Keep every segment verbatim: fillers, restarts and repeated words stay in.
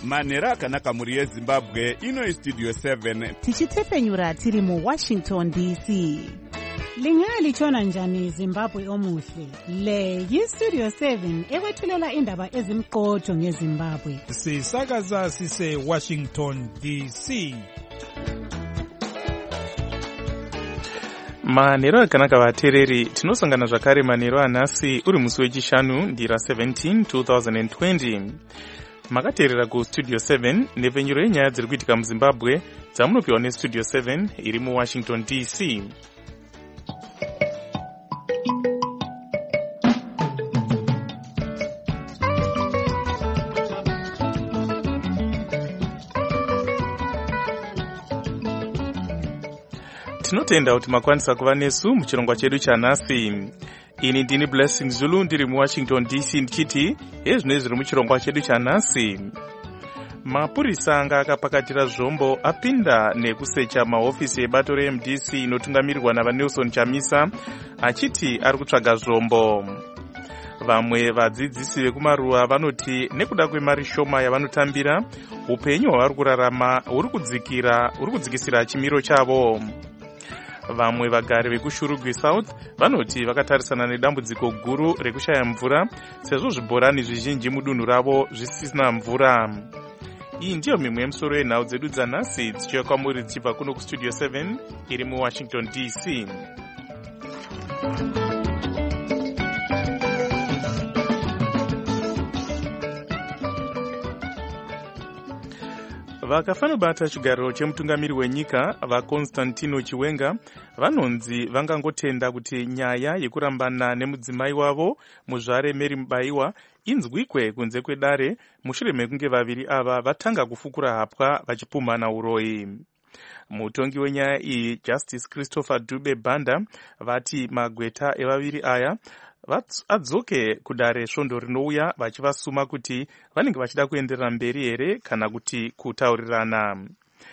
manhero akanaka mhuri yezimbabwe. Ino istudio seven tichitefenyura tiri muwashington D C. Lingalitshona njani Zimbabwe omuhle? Le yistudio seven ekwethulela indaba ezimqotho ngeZimbabwe. Sisakaza sise Washington D C. Manhero akanaka vateereri, tinosangana zvakare manhero anhasi uri musi wechishanu ndira seventeen two thousand twenty. Makateerera kustudio seven nepfenyuro yenyaya dziri kuitika muZimbabwe dzamunopiwa nestudio seven iri muWashington D C. Tinotenda kuti makwanisa kuva nesu muchirongwa chedu chanhasi. Ini ndini Blessing Zulu ndiri muWashington D C ndichiti hezvino zviri muchirongwa chedu chanhasi. Mapurisa anga akapakatira zvombo apinda nekusecha mahofisi ebato reM D C inotungamirirwa navaNelson Chamisa achiti ari kutsvaga zvombo. Vamwe vadzidzisi vekumaruwa vanoti nekuda kwemari shoma yavanotambira upenyu hwavari kurarama huri kudzikira huri kudzikisira chimiro chavo. Vamwe vagari vekuShurugwi South vanoti vakatarisana nedambudziko guru rekushaya mvura sezvo zvibhorani zvizhinji mudunhu ravo zvisina mvura. Iyi ndiyo mimwe yemisoro yenhau dzedu dzanhasi dzichiuya kwamuri dzichibva kuno kustudio seven iri muWashington D C. Vakafanobata chigariro chemutungamiri wenyika vaConstantino Chiwenga vanonzi vangangotenda kuti nyaya yekurambana nemudzimai wavo muzvare Mary Mubaiwa inzwikwe kunze kwedare mushure mekunge vaviri ava vatanga kufukura hapwa vachipumhana uroyi. Mutongi wenyaya iyi Justice Christopher Dube Banda vati magweta evaviri aya adzoke kudare svondo rinouya vachivasuma kuti vanenge vachida kuenderera mberi here kana kuti kutaurirana.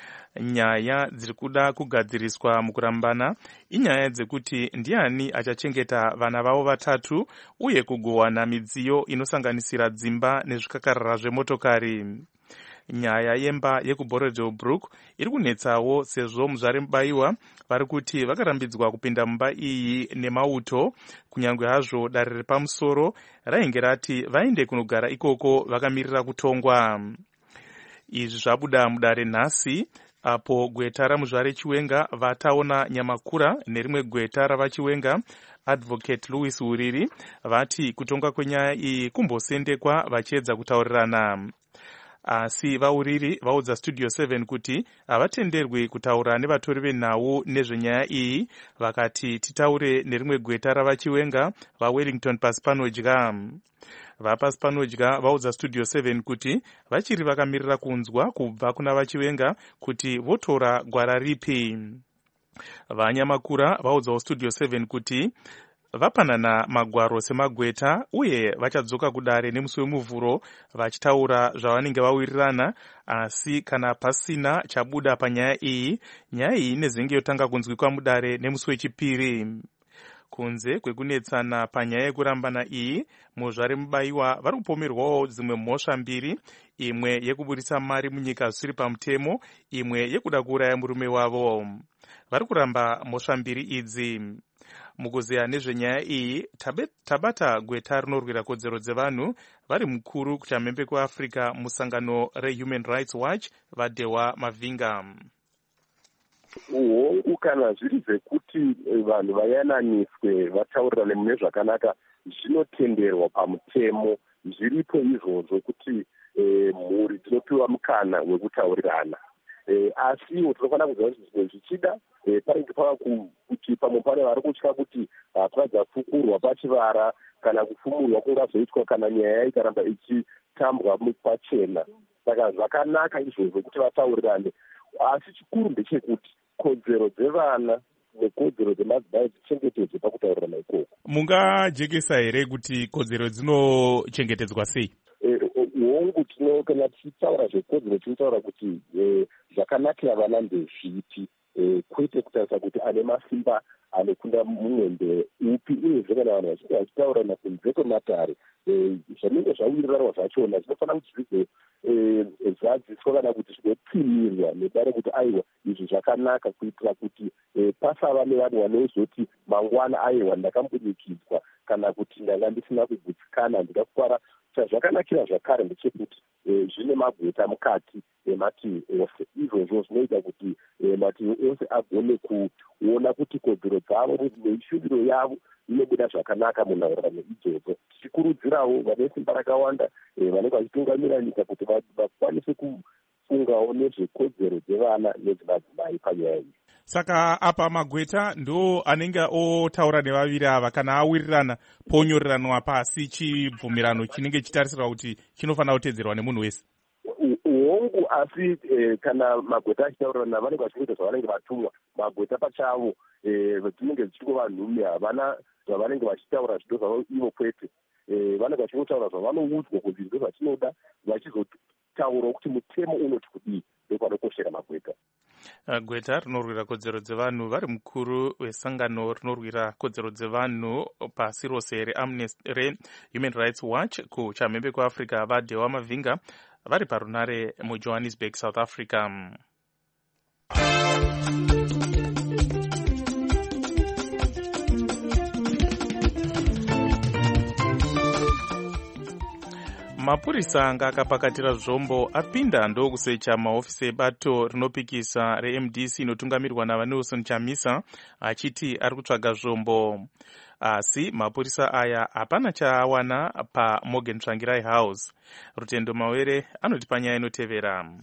Nyaya dziri kuda kugadziriswa mukurambana inyaya dzekuti ndiani achachengeta vana vavo vatatu uye kugowana midziyo inosanganisira dzimba nezvikakarara zvemotokari. Nyaya yemba yekuBorodebrook iri kunetsawo sezvo muzvare Mubaiwa vari kuti vakarambidzwa kupinda mumba iyi nemauto kunyange hazvo dare repamusoro rainge rati vaende kunogara ikoko vakamirira kutongwa. Izvi zvabuda mudare nhasi apo gweta ramuzvare Chiwenga vataona Nyamakura nerimwe gweta ravaChiwenga Advocate Louis Uriri vati kutonga kwenyaya iyi kumbosendekwa vachiedza kutaurirana. Asi vauriri vaudza studio seven kuti havatenderwi kutaura nevatori venhau nezvenyaya iyi, vakati titaure nerimwe gweta ravaChiwenga vaWellington pasi panodya. Vapasi panodya vaudza studio seven kuti vachiri vakamirira kunzwa kubva kuna vaChiwenga kuti votora gwara ripi. VaNyamakura vaudzawo studio seven kuti vapanana magwaro semagweta uye vachadzoka kudare nemusi wemuvhuro vachitaura zvavanenge vawirirana, asi kana pasina chabuda panyaya iyi, nyaya iyi inezenge yotanga kunzwikwa mudare nemusi wechipiri. Kunze kwekunetsana panyaya yekurambana iyi, muzvare Mubaiwa vari kupomerwawo dzimwe mhosva mbiri, imwe yekuburisa mari munyika zvisiri pamutemo, imwe yekuda kuuraya murume wavo. Vari kuramba mhosva mbiri idzi. Mukuzeya nezvenyaya iyi tabata gweta rinorwira kodzero dzevanhu vari mukuru kuchamhembe kuAfrica musangano reHuman Rights Watch vaDewa Mavinga. Uhongu kana zviri zvekuti vanhu vayananiswe vataurirane mune zvakanaka zvinotenderwa pamutemo, zviripo izvozvo kuti mhuri dzinopiwa mukana wekutaurirana. Asiwo tinofanira kuziva kuti zvimwe zvichida panenge pava kuti pamwe pane vari kutya kuti hapwa dzafukurwa pachivara kana kufumurwa kungazoitwa kana nyaya ikaramba ichitambwa pachena. Saka zvakanaka izvozvo kuti vataurirane, asi chikuru ndechekuti kodzero dzevana nekodzero dzemadzimai dzichengetedzwe pakutaurirana ikoko. Mungajekesa here kuti kodzero dzinochengetedzwa sei? Hongu tino kana tichitaura zvekodzero tinotaura kuti zvakanakira vana ndezvipi. e, kwete kutarisa kuti ane masimba anokunda mumwembe upi, uyezve kana vanhu vachinge vachitaurana kunze kwematare zvinenge zvawirirana zvachona zvinofanira kuti zvizo zvadziswa kana kuti zvinopfimirwa nekuda rekuti aiwa izvi zvakanaka kuitira kuti pasava nevanhu vanozoti mangwana aiwa ndakambunyikidzwa kana kuti ndanga ndisina kugutsikana ndikakwara. Chazvakanakira zvakare ndechekuti zvine magweta mukati emativi ose. Izvozvo zvinoita kuti mativi ose agone kuona kuti kodzero dzavo neishuviro yavo inobuda zvakanaka munhaurirano idzodzo. Tichikurudzirawo vane simba rakawanda vanenge vachitungamira nyika kuti vakwanise kufungawo nezvekodzero dzevana nedzemadzimai panyaya iyi. Saka apa magweta ndo anenge otaura nevaviri ava kana awirirana ponyoreranwa pasi chibvumirano chinenge chitarisirwa kuti chinofanira kutedzerwa nemunhu wese. Hongu, asi kana magweta achitaurirana vanenge vachinoita zvavanenge vatumwa. Magweta pachavo dzinenge dzichingova nhume, havana zvavanenge vachitaura zvido zvavo ivo kwete. Vanenge vachingotaura zvavanoudzwa kuti ndo zvatinoda, vachizotaurawo kuti mutemo unoti kudii. Ndopanokoshera magweta. Gweta rinorwira kodzero dzevanhu vari mukuru wesangano rinorwira kodzero dzevanhu pasi rose reHuman Rights Watch kuchamhembe kuAfrica vaDhewa Mavhinga vari parunare muJohannesburg, South Africa. Mapurisa anga akapakatira zvombo apinda ndokusecha mahofisi ebato rinopikisa reM D C inotungamirwa naVanelson Chamisa achiti ari kutsvaga zvombo. Asi mapurisa aya hapana chaawana paMorgan Tsvangirai House. Rutendo Mawere anoti panyaya inotevera.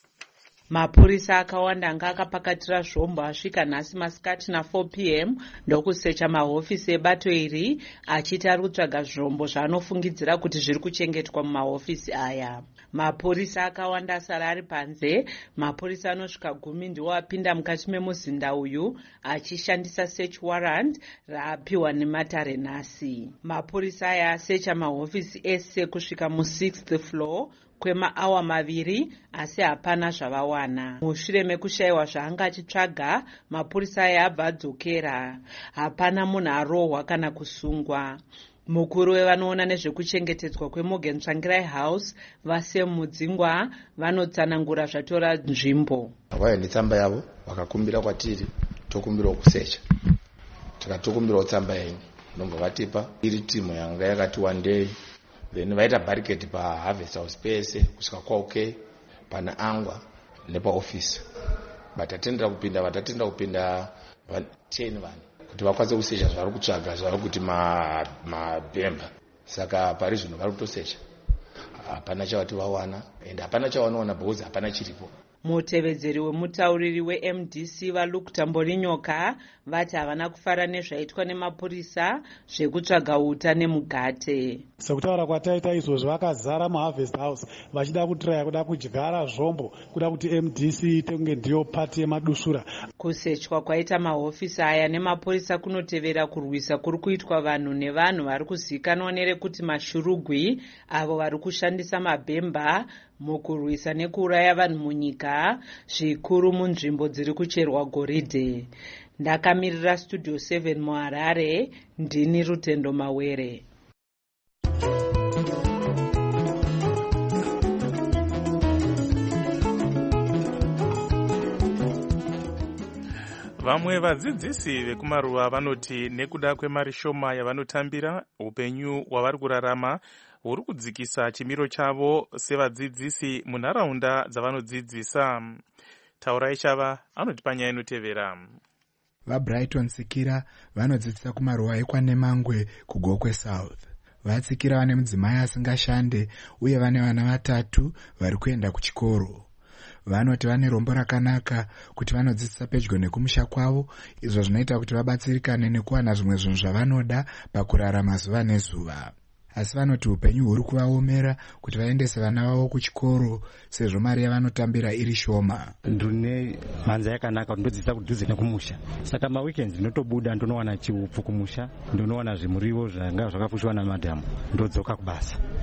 Mapurisa akawanda anga akapakatira zvombo asvika nhasi masikati na four p m ndokusecha mahofisi ebato iri achiti ari kutsvaga zvombo zvaanofungidzira kuti zviri kuchengetwa mumahofisi aya. Mapurisa akawanda asara ari panze. Mapurisa anosvika gumi ndiwo apinda mukati memuzinda uyu achishandisa search warrant raapiwa nematare nhasi. Mapurisa aya asecha mahofisi ese kusvika mu-sixth floor kwemaawa maviri asi hapana zvavawana. Mushure mekushayiwa zvaanga achitsvaga, mapurisa aya abva adzokera. Hapana munhu arohwa kana kusungwa. Mukuru wevanoona nezvekuchengetedzwa kweMorgan Tsvangirai House Vasem Mudzingwa vanotsanangura zvatora nzvimbo. Vaya netsamba yavo vakakumbira kwatiri tokumbirawo kusecha. Tikatokumbirawo tsamba yenyu nobva vatipa iri timu yanga yakati one day. Then vaita barricade pa Harvest House pese kusvika kwauk pana angwa nepaofisi. Vatatendera kupinda vatatendera kupinda ten vanhu kuti vakwanise kusecha zvari kutsvaga zvari kuti mabhemba. Saka pari zvino vari kutosecha. Hapana chavati vawana ende hapana chavanoona because hapana chiripo. Mutevedzeri wemutauriri weM D C vaLukta Mborinyoka vati havana kufara nezvaitwa nemapurisa zvekutsvaga uta nemugate. Sekutaura kwataita izvozvo vakazara muHarvest House vachida kutiraya kuda kudyara zvombo kuda kuti M D C ite kunge ndiyo pati yemadusura. Kusechwa kwaita mahofisi aya nemapurisa kunotevera kurwisa kuri kuitwa vanhu nevanhu vari kuzivikanwa nerekuti mashurugwi avo vari kushandisa mabhemba mukurwisa nekuuraya vanhu munyika, zvikuru munzvimbo dziri kucherwa goridhe. Ndakamirira Studio seven muHarare, ndini Rutendo Mawere. Vamwe vadzidzisi vekumaruva vanoti nekuda kwemari shoma yavanotambira, upenyu hwavari kurarama huri kudzikisa chimiro chavo sevadzidzisi munharaunda dzavanodzidzisa. Taurai Chava anoti panyaya inotevera. VaBrighton Sikira vanodzidzisa kumaruva ekwaNemangwe kuGokwe South. Vatsikira vane mudzimai asingashande uye vane vana vatatu vari kuenda kuchikoro. Vanoti vane rombo rakanaka kuti vanodzidzisa pedyo nekumusha kwavo, izvo zvinoita kuti vabatsirikane nekuwana zvimwe zvinhu zvavanoda pakurarama zuva nezuva. Asi vanoti upenyu huri kuvaomera kuti vaendese vana vavo kuchikoro sezvo mari yavanotambira iri shoma. Ndine mhanza yakanaka ndodzidzisa kudhuze nekumusha. Saka maweekends ndinotobuda ndonowana chiupfu kumusha, ndonowana zvimuriwo zvanga zvakafushwa namadhamu, ndodzoka kubasa.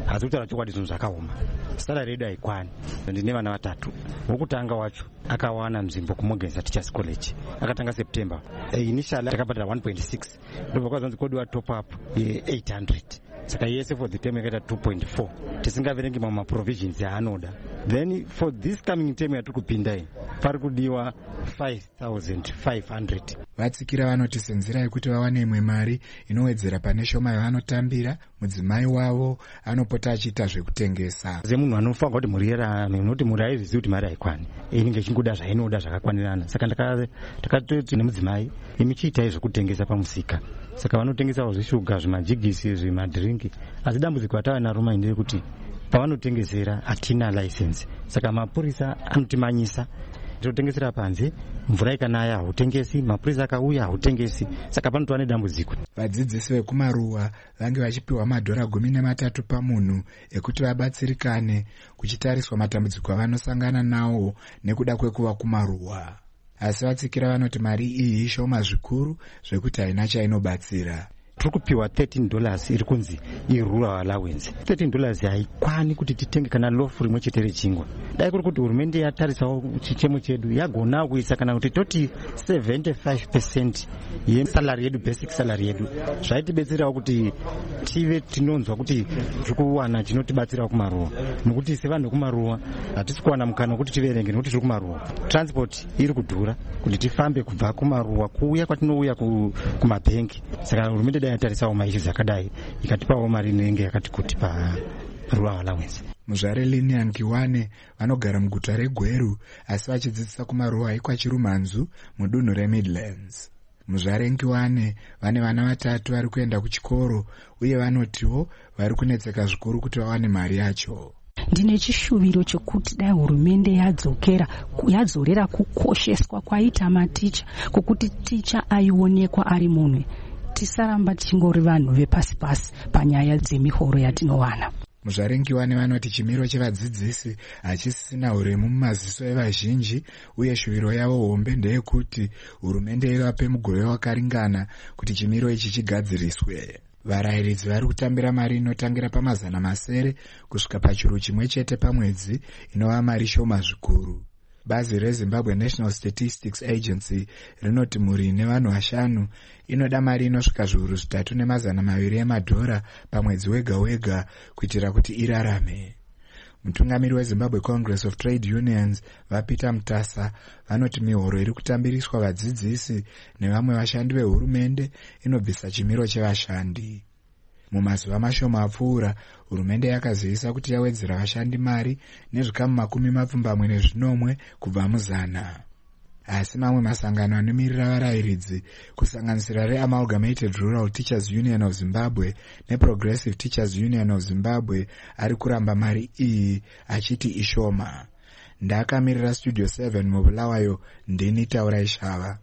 asi kutaura chokwadi zvinhu zvakaoma. Salary yedu haikwani. Ndine vana vatatu. Wokutanga wacho akawana nzvimbo kuMorgan's Teachers College akatanga September. Initially takabhadhara one point six ndobva kwazvanzi kodiwa top up ye-eight hundred. Saka yese for the term yakaita two point four tisingaverengi mamwe provisions yaanoda. Then for this coming term yatiri kupinda iyi pari kudiwa five thousand five hundred. Vatsikira vanoti senzira yekuti vawane imwe mari inowedzera pane shoma yavanotambira, mudzimai wavo anopota achiita zvekutengesa. Semunhu anofunga kuti mhuri yerame noti mhuri haizvizivi kuti mari haikwani inenge ichingoda zvainoda zvakakwanirana. Saka takatoti nemudzimai imichiitai zvekutengesa pamusika. Saka vanotengesawo zvishuga, zvimajigisi, zvimadhiringi. Asi dambudziko ratava naro maindiri kuti pavanotengesera hatina license. Saka mapurisa anotimanyisa. Totengesera panze, mvura ikanaya hautengesi, mapurisa akauya hautengesi. Saka panotova nedambudziko. Vadzidzisi vekumaruwa vange vachipiwa madhora gumi nematatu pamunhu ekuti vabatsirikane kuchitariswa matambudziko avanosangana nawo nekuda kwekuva kumaruwa. Asi vatsikira vanoti mari iyi ishoma zvikuru zvekuti haina chainobatsira. Tiri kupiwa thirteen dollars iri kunzi i-rural allowance. thirteen dollars haikwani kuti titenge kana lofu rimwe chete rechingwa. Dai kuri kuti hurumende yatarisawo chichemo chedu yagona kuisa kana kuti toti seventy-five percent yesalary yedu, basic salary yedu, zvaitibetserawo kuti tive tinonzwa kuti tiri kuwana chinotibatsirawo kumaruwa. Nokuti sevanhu vekumaruwa hatisi kuwana mukana wekuti tiverenge nokuti tiri kumaruwa. Transport iri kudhura kuti tifambe kubva kumaruwa kuuya kwatinouya kumabhengi. Saka hurumende dai yatarisawo maishu zvakadai ikatipawo mari inenge yakati kuti pa-rural allowance. Muzvare Linia Ngiwane vanogara muguta reGweru asi vachidzidzisa kumaruwa ikwaChirumanzu mudunhu reMidlands. Muzvare Ngiwane vane vana vatatu vari kuenda kuchikoro uye vanotiwo vari kunetseka zvikuru kuti vawane mari yacho. Ndine chishuviro chokuti dai hurumende yadzokera yadzorera kukosheswa kwaita maticha, kokuti ticha aionekwa ari munhu, tisaramba tichingori vanhu vepasi pasi panyaya dzemihoro yatinowana. Muzvare Ngiwane vanoti chimiro chevadzidzisi hachisina uremu mumaziso evazhinji uye shuviro yavo hombe ndeyekuti hurumende ivape mugove wakaringana kuti chimiro ichi chigadziriswe. Varayiridzi vari kutambira mari inotangira pamazana masere kusvika pachuru chimwe chete pamwedzi, inova mari shoma zvikuru. Bazi reZimbabwe National Statistics Agency rinoti mhuri ine vanhu vashanu inoda mari inosvika zviuru zvitatu nemazana maviri emadhora pamwedzi wega wega kuitira kuti irarame. Mutungamiri weZimbabwe Congress of Trade Unions vaPeter Mutasa vanoti mihoro iri kutambiriswa vadzidzisi nevamwe vashandi vehurumende inobvisa chimiro chevashandi. Mumazuva mashoma apfuura, hurumende yakazivisa kuti yawedzera vashandi mari nezvikamu makumi mapfumbamwe nezvinomwe kubva muzana. Asi mamwe masangano anomirira varayiridzi kusanganisira reAmalgamated Rural Teachers Union of Zimbabwe neProgressive Teachers Union of Zimbabwe ari kuramba mari iyi achiti ishoma. Ndakamirira Studio seven mubulawayo ndini Taura Ishava.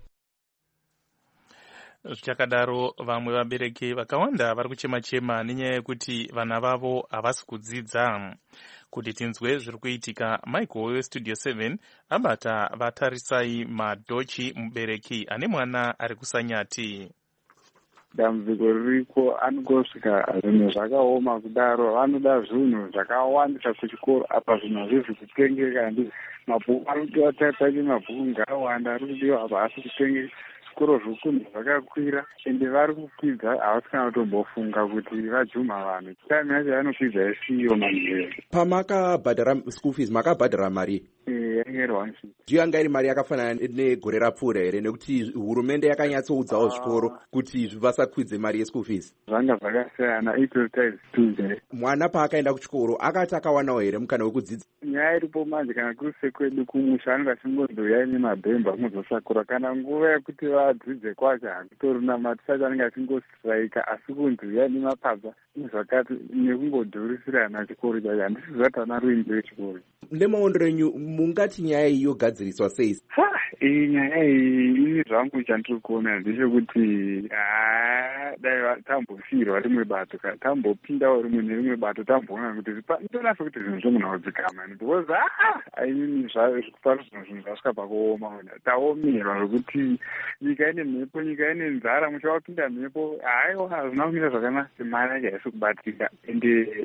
Zvichakadaro vamwe vabereki vakawanda vari kuchema-chema nenyaya yekuti vana vavo havasi kudzidza. Kuti tinzwe zviri kuitika, Michael weStudio seven abata vatarisai madhochi mubereki ane mwana ari kusanyati. Dambudziko ririko anongosvika zvinhu zvakaoma kudaro, vanoda zvinhu zvakawandisa kuchikoro apa zvinhu hazvizi kutengeka. Ndi mabhuku anotiwa taitsake mabhuku ngaawanda ari kudiwa apa asi kutengeka. Zvikoro zvokunhu zvakakwira ende vari kukwidza havasi kana kutombofunga kuti vajuma vanhu. Time yacho yanokwidza isiyo manzvera. Pamakabhadhara school fees makabhadhara mari? Eh, yange iri one fifty. Ndiyo yanga iri mari yakafanana negore rapfuura here, nekuti hurumende yakanyatsoudzawo zvikoro kuti vasakwidze mari yeschool fees? Zvanga zvakasiyana, equal times two. Mwana paakaenda kuchikoro akati akawanawo here mukana wekudzidza? Nyaya iripo manje, kana kuri sekwedu kumusha anenge achingozoyai nemabhemba muzosakura, kana nguva yekuti vadzidze kwacho hakutorina matisacho anenge achingosiraika, asi kunzi yai nemapadza nezvakati nekungodhurisirana chikoro chacho handisi zvati ana ruinji wechikoro. Nemaondero enyu mungati nyaya iyi yogadziriswa sei? Iyi nyaya iyi ini zvangu chandiri kuona ndechekuti dai tambofirwa rimwe bato, kana tambopindawo rimwe nerimwe bato tamboona kuti ndonasa kuti zvinhu zvomunhu dzikama, because aini pano zvino zvinhu zvasvika pakuoma, taomerwa zvokuti nyika ine mhepo, nyika ine nzara, mucha wapinda mhepo, haiwa hazvina kumira zvakanaka, mari yacho haisi kubatika ende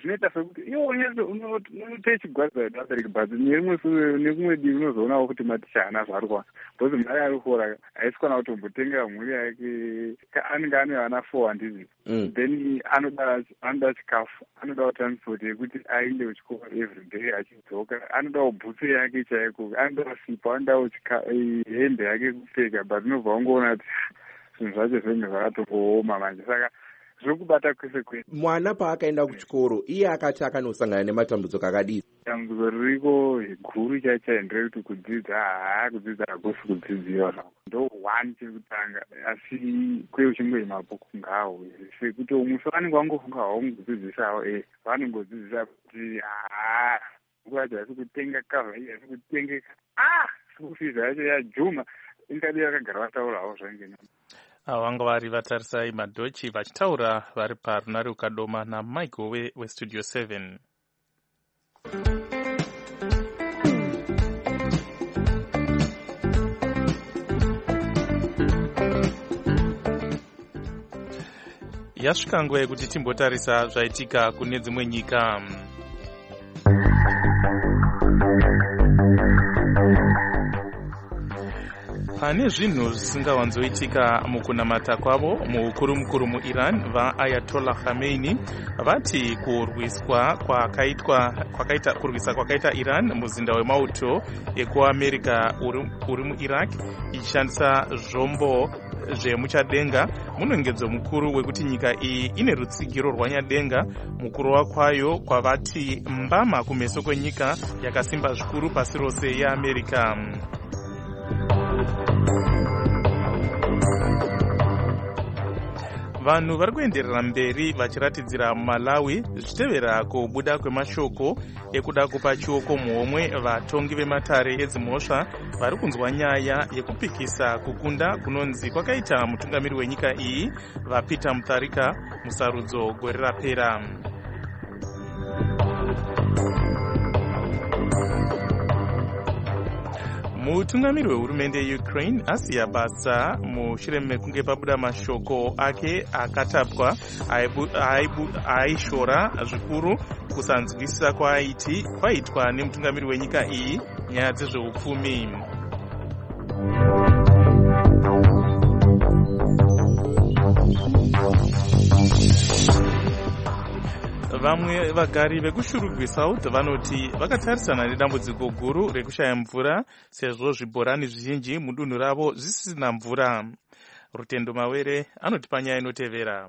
zvinoita sekuti iwo unoite chigwadza vabereki but nerimwe sure nekumwe divi unozoonawo kuti maticha haana zvaarikwana bcause mari ari kuora haisikwana kutombotenga mhuri yake anenge ane vana four handizi then anoda anoda chikafu anoda transport yekuti aende kuchikoro everyday achidzoka anodawo bhutsu yake chaiko anodawo sipo anodawo hembe yake kupfeka but unobva ungoona kuti zvinhu zvacho zvinenge zvakatombooma manje saka zvokubata kwese kwese. Mwana paakaenda kuchikoro iye akati akanosangana nematambudziko akadii? Dambudziko ririko guru chacho nderekuti kudzidza haa kudzidza hakusi kudzidziwa zvako ndo one chekutanga asi kwe uchingoye mabhuku ngawo sekuti musi vanenge vangofunga haumukudzidzisawo e vanongodzidzisa kuti haa bhuku yacho hasi kutenga kava iyi hasi kutengeka ah sikufiza yacho yajuma ingadi vakagara vataurawo zvaingenyama. Ava vanga vari vatarisai madhochi vachitaura vari parunare ukadoma naMichael weStudio seven. Yasvika nguva yekuti timbotarisa zvaitika kune dzimwe nyika. Pane zvinhu zvisingawanzoitika mukunamata kwavo muukuru mukuru muIran vaAyatollah Khamenei vati kurwiswa kwakaitwa kwakaita kurwisa kwakaita Iran muzinda wemauto ekuAmerica uri muIraq ichishandisa zvombo zvemuchadenga munongedzo mukuru wekuti nyika iyi ine rutsigiro rwanyadenga mukuru wakwayo kwavati mbama kumeso kwenyika yakasimba zvikuru pasi rose yeAmerica. Vanhu vari kuenderera mberi vachiratidzira Malawi zvichitevera kubuda kwemashoko ekuda kupa chioko muhomwe vatongi vematare edzimhosva vari kunzwa nyaya yekupikisa kukunda kunonzi kwakaita mutungamiri wenyika iyi vaPeter Mutharika musarudzo gore rapera. Mutungamiri wehurumende yeUkraine asiya basa mushure mekunge pabuda mashoko ake akatapwa aishora zvikuru kusanzwisisa kwaiti kwaitwa nemutungamiri wenyika iyi nyaya dzezveupfumi. Vamwe vagari vekushurugwi South vanoti vakatarisana nedambudziko guru rekushaya mvura sezvo zvibhorani zvizhinji mudunhu ravo zvisina mvura. Rutendo Mawere anoti panyaya inotevera.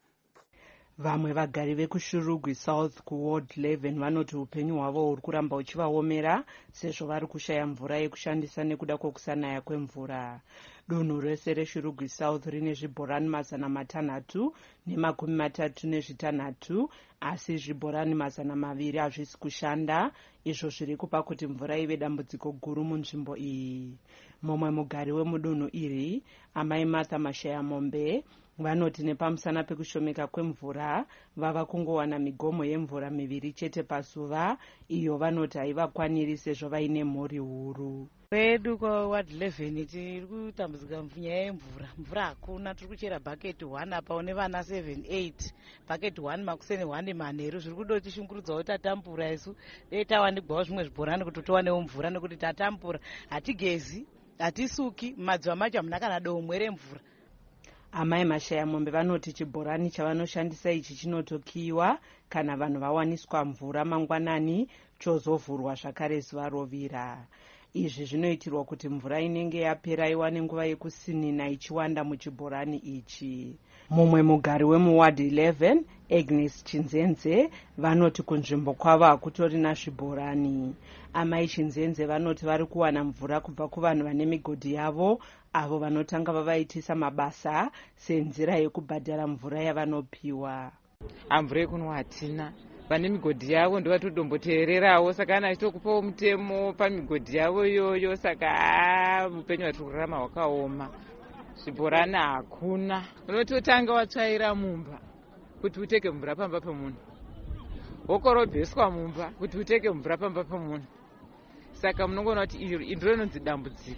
Vamwe vagari vekushurugwi South kuward eleven vanoti upenyu hwavo huri kuramba uchivaomera sezvo vari kushaya mvura yekushandisa nekuda kwokusanaya kwemvura. Dunhu rese reshurugwi South rine zvibhorani mazana matanhatu nemakumi matatu nezvitanhatu asi zvibhorani mazana maviri hazvisi kushanda, izvo zviri kupa kuti mvura ive dambudziko guru munzvimbo iyi. Mumwe mugari wemudunhu iri amai Martha Mashayamombe vanoti nepamusana pekushomeka kwemvura vava kungowana migomo yemvura miviri chete pasuva, iyo vanoti haivakwaniri sezvo vaine mhuri huru. Kwedu kwaward eleven tiri kutambudzika nyaya yemvura. Mvura hakuna, tiri kuchera bhaketi one apa une vana seven eight, bhaketi one makuseni one manheru. Zviri kudo tishungurudza kuti tatambura isu dei tawanikwawo zvimwe zvibhorani kuti towanewo mvura nekuti tatambura hatigezi hatisuki madziva macho hamuna kana domwe remvura. Amai Mashayamombe vanoti chibhorani chavanoshandisa ichi chinotokiwa kana vanhu vawaniswa mvura mangwanani chozovhurwa zvakare zuva rovira. Izvi zvinoitirwa kuti mvura inenge yapera iwane nguva yekusinina ichiwanda muchibhorani ichi. Mumwe mugari wemuward eleven Agnes Chinzenze vanoti kunzvimbo kwavo hakutorina zvibhorani. Amai Chinzenze vanoti vari kuwana mvura kubva kuvanhu vane migodhi yavo avo vanotanga vavaitisa mabasa senzira yekubhadhara mvura yavanopiwa. Mvura yekunwa hatina, vane migodhi yavo ndovatodomboteererawo, saka ana achitokupawo mutemo pamigodhi yavo iyoyo, saka upenyu hwatiri kurarama hwakaoma. Zvibhorani hakuna, unototanga watsvaira mumba kuti uteke mvura pamba pemunhu, wokorobheswa mumba kuti uteke mvura pamba pemunhu. Saka munongoona kuti iro ndiro inonzi dambudziko.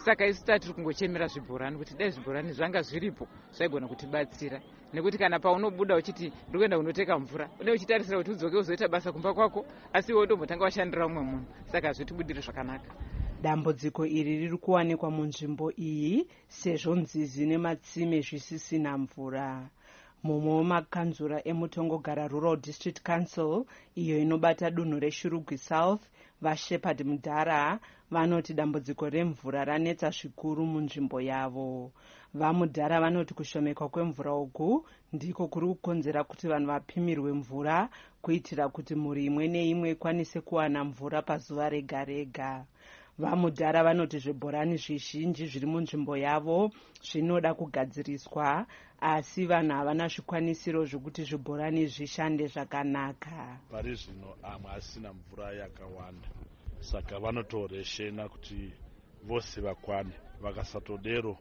saka isu tati tiri kungochemera zvibhorani kuti dai zvibhorani zvanga zviripo zvaigona kutibatsira, nekuti kana paunobuda uchiti ndiri kuenda kunoteka mvura une uchitarisira kuti udzoke uzoita basa kumba kwako, asi iwe ndombotanga washandira umwe munhu, saka hazvitibudiri zvakanaka. Dambudziko iri riri kuwanikwa munzvimbo iyi sezvo nzizi nematsime zvisisina mvura. Mumwe wemakanzura eMutongogara Rural District Council iyo inobata dunhu reShurugwi South, vaShepherd Mudhara, vanoti dambudziko remvura ranetsa zvikuru munzvimbo yavo. VaMudhara vanoti kushomeka kwemvura uku ndiko kuri kukonzera kuti vanhu vapimirwe mvura kuitira kuti mhuri imwe neimwe ikwanise kuwana mvura pazuva rega rega. VaMudhara vanoti zvibhorani zvizhinji zviri munzvimbo yavo zvinoda kugadziriswa, asi vanhu havana zvikwanisiro zvokuti zvibhorani zvishande zvakanaka. Pari zvino amwe asina mvura yakawanda, saka vanotoreshena kuti vose vakwane. Vakasatodero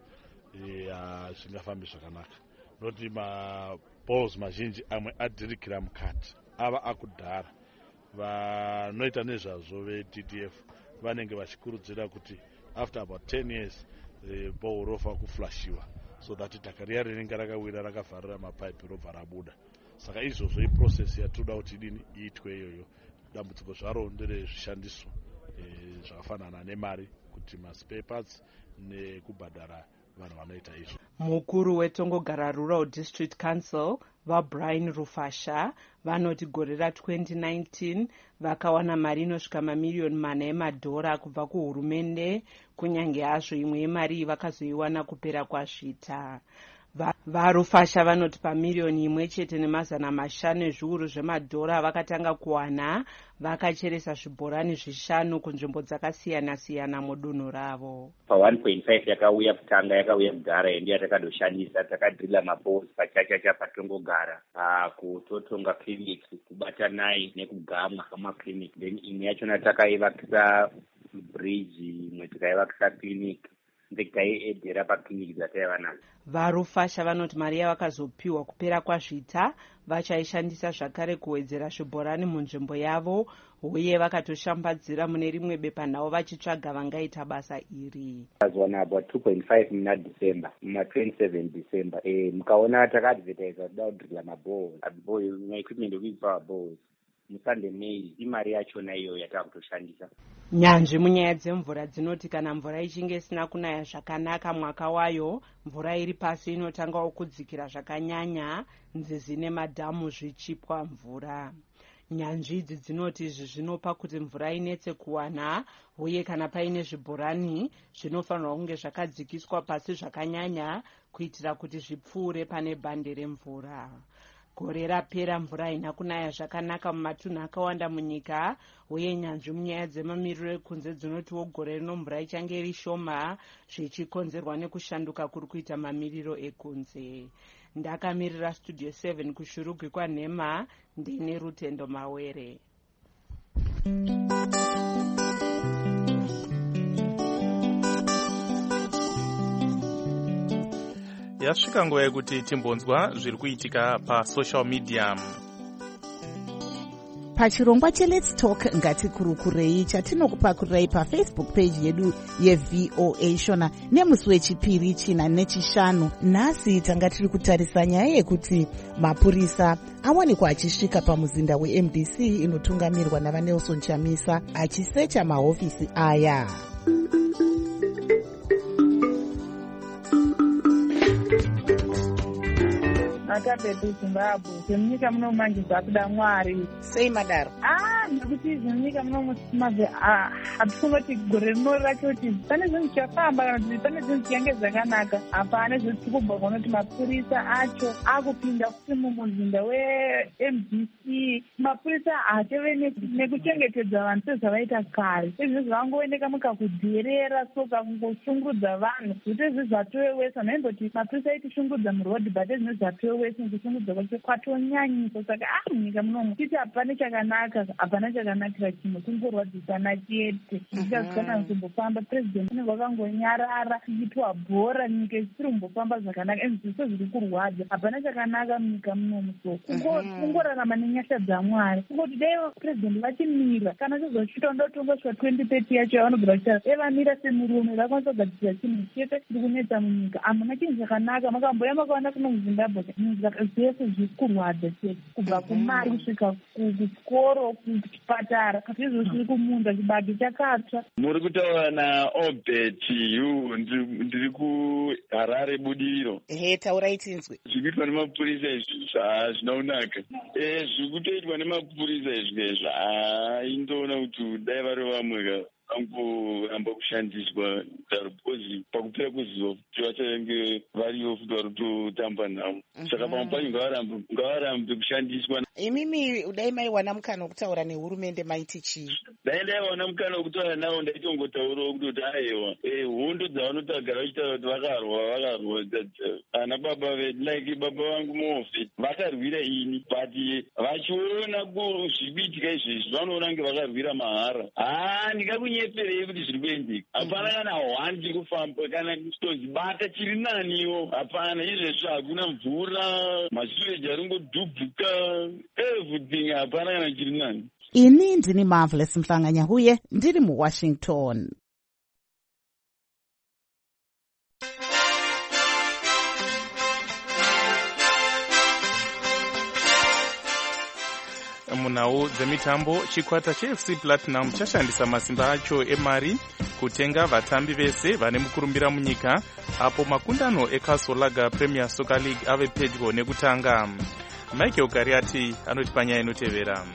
zvingafambi zvakanaka, noti maballs mazhinji amwe adhirikira mukati ava akudhara. Vanoita nezvazvo ve-D D F vanenge vachikurudzira kuti after about ten years ball rofa kuflashiwa, so that dhaka riya rinenge rakawira rakavharira mapaipi robva rabuda. Saka izvozvo iprocess yatoda kuti idini iitwe iyoyo. Dambudziko zvaro nderezvishandiso zvakafanana nemari kuti maspare parts nekubhadhara vanhu vanoita izvo. Mukuru weTongogara Rural District Council vaBrian Rufasha vanoti gore ra-twenty nineteen vakawana mari inosvika mamiliyoni mana emadhora kubva kuhurumende, kunyange hazvo imwe yemari iyi vakazoiwana kupera kwazvita. VaRufasha vanoti pamiliyoni imwe chete nemazana mashanu ezviuru zvemadhora vakatanga kuwana, vakacheresa zvibhorani zvishanu kunzvimbo dzakasiyana siyana mudunhu ravo. Pa one point five yakauya kutanga yakauya Mudhara endi yatakadoshandisa, takadrilla mapoles pachachacha paTongogara, kutotonga clinics, kubata nai nekugamwa kwamaclinic, then imwe yachona takaivakisa bridge, imwe tikaivakisa clinic, ndikaiedhera paclinic dzataiva nadzo. VaRufasha vanoti mari yavakazopiwa kupera kwazvita vachaishandisa zvakare kuwedzera zvibhorani munzvimbo yavo, uye vakatoshambadzira mune rimwe bepa navo vachitsvaga vangaita basa iri. Tazowana about two point five muna December, muna twenty-seven December. Eh, mukaona takaadvertisa kuda kudrilla maballs, ma-equipment ekuipa balls. Musunday May imari yachona iyo yatakutoshandisa. Nyanzvi munyaya dzemvura dzinoti kana mvura ichinge isina kunaya zvakanaka mwaka wayo, mvura iri pasi inotangawo kudzikira zvakanyanya, nzizi nemadhamu zvichipwa mvura. Nyanzvi idzi dzinoti izvi zvinopa kuti mvura inetse kuwana, uye kana paine zvibhorani zvinofanirwa kunge zvakadzikiswa pasi zvakanyanya kuitira kuti zvipfuure pane bhande remvura. Gore rapera mvura haina kunaya zvakanaka mumatunhu akawanda munyika, uye nyanzvi munyaya dzemamiriro ekunze dzinotiwo gore rino mvura ichange iri shoma, zvichikonzerwa nekushanduka kuri kuita mamiriro ekunze. Ndakamirira Studio seven kuShurugwi kwaNhema, ndine Rutendo Mawere. Yasvika nguva yekuti timbonzwa zviri kuitika pasocial media. Pachirongwa cheLet's Talk ngatikurukurei chatinokupakurirai pafacebook page yedu yeV O A Shona nemusi wechipiri china nechishanu. Nhasi tanga tiri kutarisa nyaya yekuti mapurisa awanikwa achisvika pamuzinda weM D C inotungamirwa navaNelson Chamisa achisecha mahofisi aya. Akabedu Zimbabwe semunyika muno manje zvakuda Mwari. Sei madaro? Ah, nekuti semunyika muno manje hatifungoti gore rino rake kuti pane zvinhu zvichafamba kana kuti pane zvinhu zichange zvakanaka. Hapana zvirikubva kunoti mapurisa acho akupinda kuti mumuzinda weM D C mapurisa haatove nekuchengetedza vanhu sezvavaita kare. Izvi zvavangoendeka mukakudherera soka kungoshungurudza vanhu kuti izvi zvatowewesa naimboti mapurisa aitishungurudza murodhi but izvi zvatowewesa ngekushungurudza kwacho kwatonyanyisa. Saka ah munyika munomu titi hapane chakanaka, hapana hapana chakanakira chimwe kungorwadzisana chete zvichazikana kumbofamba president unenge wakangonyarara ichitwa bhora nyika isiri kumbofamba zvakanaka ende zviso zviri kurwadza hapana chakanaka munyika munomu so kungorarama nenyasha dzamwari kungoti dai president vachimira kana chizosvika ndotongosvika twenty thirty yacho yavanobvira vachitaura evamira semurume vakwanisa kugadzirira chinhu chete chiri kunetsa munyika hamuna chinhu chakanaka makamboya makaona kuno muzimbabwe zvese zviri kurwadza chete kubva kumari kusvika kuchikoro kuchipatara kasi izvo zviri kumunda chibage chakatsva. Muri kutaura naObert yu ndiri kuHarare Budiriro. Ehe, taurai tinzwe. Zvikuitwa nemapurisa izvi zvazvinaunaka. Eh, zvikutoitwa nemapurisa izvi haindoona kuti dai vari vamwe angoramba kushandiswa because pakupera kwezuva kuti vachange variyo futi vari kutotamba nhamo saka pamwe panyu ngavarambe kushandiswa. Imimi dai maiwana mukana wokutaura nehurumende maiti chii? Dai ndaiwana mukana wokutaura navo ndaitongotaurawo kutoti aiwa hondo dzavanotagara vachitaura kuti vakarwa vakarwa ana baba vedu like baba vangu mofe vakarwira ini but vachiona zvibiitika izvezvi vanoona nge vakarwira mahara. ha ndingakunyeperei kuti zviri kuendeka hapana kana one chiri kufamba kana kutozi bata chiri naniwo hapana izvezvi hakuna mvura masureji ari ngodhubhuka everything hapana kana chiri nani. Ini ndini Marvelous Mhlanga-Nyahuye ndiri muWashington. Munhau dzemitambo, chikwata cheF C Platinum chashandisa masimba acho emari kutenga vatambi vese vane mukurumbira munyika apo makundano eCastle Lager Premier Soccer League ave pedyo nekutanga. Michael Gariati anoti panyaya inotevera.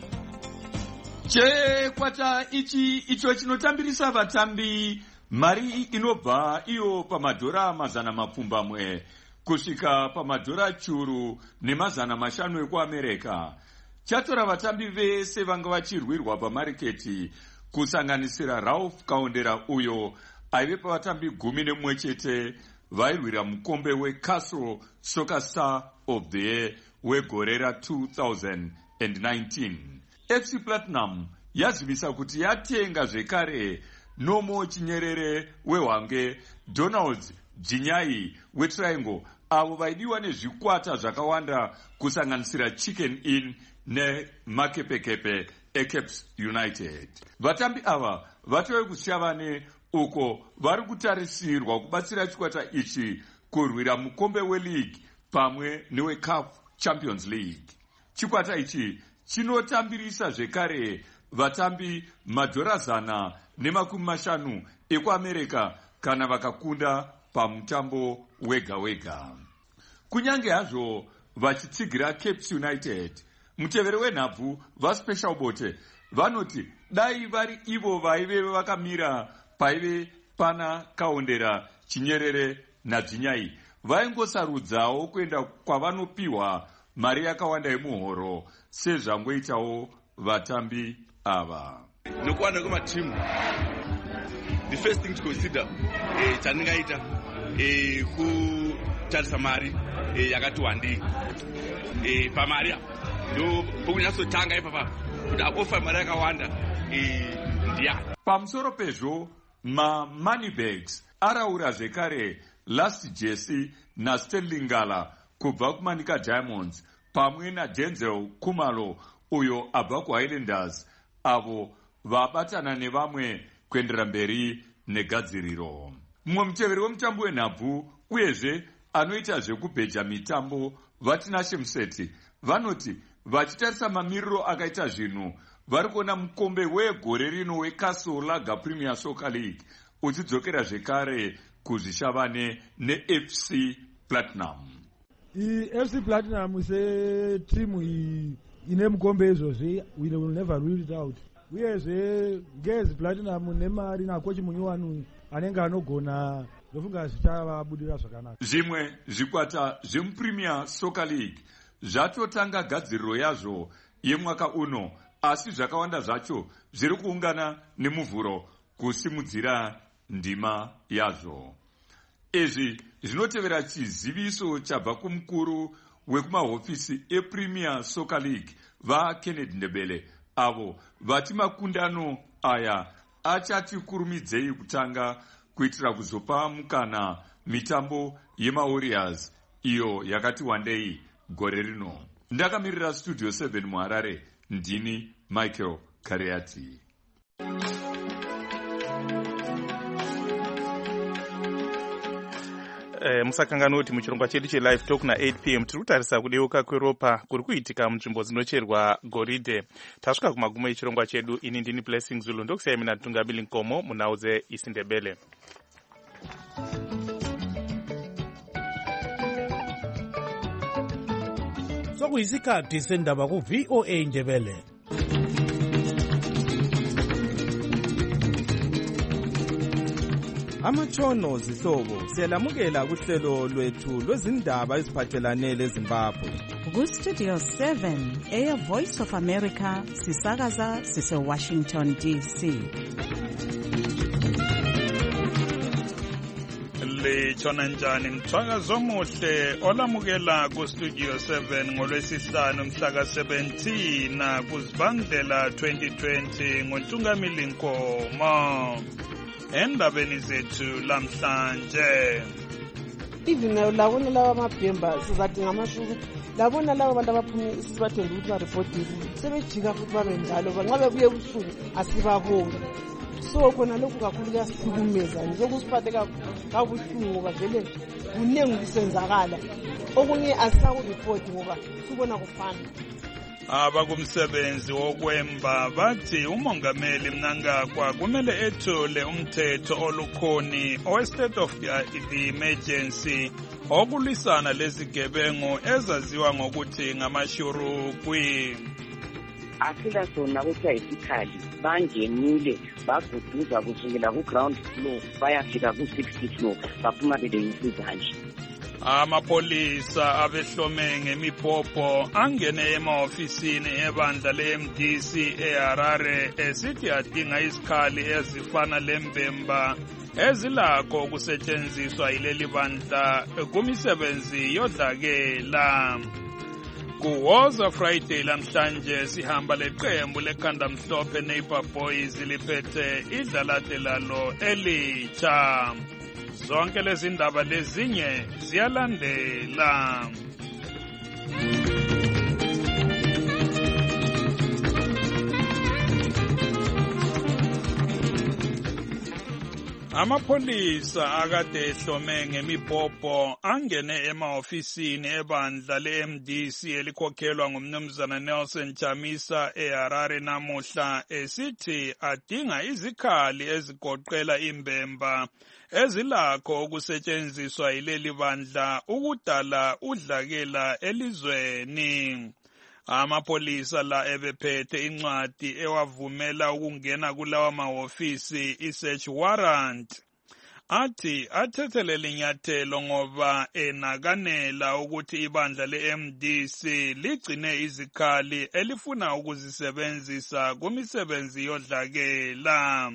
Chikwata ichi icho chinotambirisa vatambi mari inobva iyo pamadhora mazana mapfumbamwe kusvika pamadhora churu nemazana mashanu ekuAmerika. Chatora vatambi vese vanga vachirwirwa pamariketi kusanganisira Ralph Kaondera uyo aive pavatambi gumi nemumwe chete vairwira mukombe weCastle Soccer Star of the Year wegore ra two thousand nineteen. F C Platinum yazivisa kuti yatenga zvekare Nomo Chinyerere weHwange, Donald Jinyai weTriangle avo vaidiwa nezvikwata zvakawanda kusanganisira Chicken Inn nemakepekepe eCaps United. Vatambi ava vatove kusiya uko vari kutarisirwa kubatsira chikwata ichi kurwira mukombe weLeague pamwe neweCAF Champions League. Chikwata ichi chinotambirisa zvekare vatambi madhora zana nemakumi mashanu ekuAmerika kana vakakunda pamutambo wega wega. Kunyange hazvo vachitsigira Caps United, mutevere wenhabvu vaSpecial Bote vanoti dai vari ivo vaive vakamira paive pana Kaondera, Chinyerere naDzinyai vaingosarudzawo kuenda kwavanopiwa mari yakawanda yemuhoro sezvangoitawo vatambi ava. Nokuwanda kwematimu, the first thing to consider eh chaningaita eh kutarisa mari eh yakati wandei eh pamari ndo pokunyatsotanga ipapa kuti akofa mari yakawanda eh ndiya. Pamusoro pezvo ma-moneybags araura zvekare Last Jesse naStanley Ngala kubva kuManika Diamonds pamwe naDenzel Kumalo uyo abva kuHighlanders avo vabatana nevamwe kuendera mberi negadziriro. Mumwe muteveri wemutambo wenhabvu uyezve anoita zvekubheja mitambo Vatinashe Museti vanoti vachitarisa mamiriro akaita zvinhu vari kuona mukombe wegore rino weCastle Lager Premier Soccer League uchidzokera zvekare kuzvishavane neF C Platinum. iF C Platinum setimu ine mukombe izvozvi we will never rule it out. Uyezve ngezi Platinum nemari nakochi munyowani anenge anogona ndofunga zvichavabudira zvakanaka. Zvimwe zvikwata zvemuPremier Soccer League zvatotanga gadziriro yazvo yemwaka uno, asi zvakawanda zvacho zviri kuungana nemuvhuro kusimudzira ndima yazvo. Izvi zvinotevera chiziviso chabva kumukuru wekumahofisi ePremier Soccer League vaKennedy Ndebele avo vati makundano aya achati kurumidzei kutanga kuitira kuzopa mukana mitambo yemawarriors iyo yakati wandei gore rino. Ndakamirira studio seven muHarare, ndini Michael Kareati. Eh, musakangana kuti muchirongwa chedu chelive talk na eight p m tiri kutarisa kudeuka kweropa kuri kuitika munzvimbo dzinocherwa goridhe. Tasvika kumagumo echirongwa chedu. Ini ndini Blessing Zulu, ndokusiyai mina Tungamili Nkomo munhau dzeIsindebele. Sokuyisikhathi sendaba ku V O A Ndebele. Amatshono zihlobo siyalamukela kuhlelo lwethu lwezindaba eziphathelane leZimbabwe. Ku Studio seven, Air Voice of America, sisakaza sise Washington D C. Litshona njani mthwakazo omuhle olamukela ku Studio seven ngolwesihlanu mhla ka seventeen kuZibandlela twenty twenty ngoNtungamili Nkomo. Endabeni zethu lamhlanje, even labona laba amabhemba sizathi ngamashuku, labona laba abantu abaphuma sibathemba ukuthi bareport sebejika futhi babe njalo banxa bebuye ubusuku asibabonga. So khona lokhu kakhulu kuyasikumeza nje ukusiphathe kabuhlungu ngoba vele kuningi kusenzakala okunye asisakureport ngoba sibona kufana. Abakumsebenzi wokwemba bathi umongameli Mnangagwa kumele ethule umthetho olukhoni owe-state of the emergency okulwisana lezigebengu ezaziwa ngokuthi ngamashurukwi. Asila sona kuthiwa isikhali bangenile baguduza kusukela ku-ground floor bayafika ku-sixty floor baphuma bedeyisizanje. Amapolisa abehlome ngemiphopho angene emaofisini ebandla le-M D C eHarare esithi adinga izikhali ezifana lembemba ezilakho ukusetshenziswa yileli bandla kumisebenzi yodlakela. Kuwoza Friday lamhlanje sihamba leqembu lekhanda mhlophe Neighbor Boys liphethe idlalate lalo elitsha. Zonke lezi ndaba lezinye ziyalandela. Amapolisa akade ehlome ngemiphopho angene emaofisini ebandla le-M D C elikhokhelwa ngumnumzana Nelson Chamisa eHarare namuhla esithi adinga izikhali ezigoqela imbemba ezilakho ukusetshenziswa yileli bandla ukudala udlakela elizweni. Amapolisa la ebephethe incwadi ewavumela ukungena kulawa mahofisi i-search warrant. Athi athethelele inyathelo ngoba enakanela ukuthi ibandla le-M D C ligcine izikhali elifuna ukuzisebenzisa kumisebenzi yodlakela.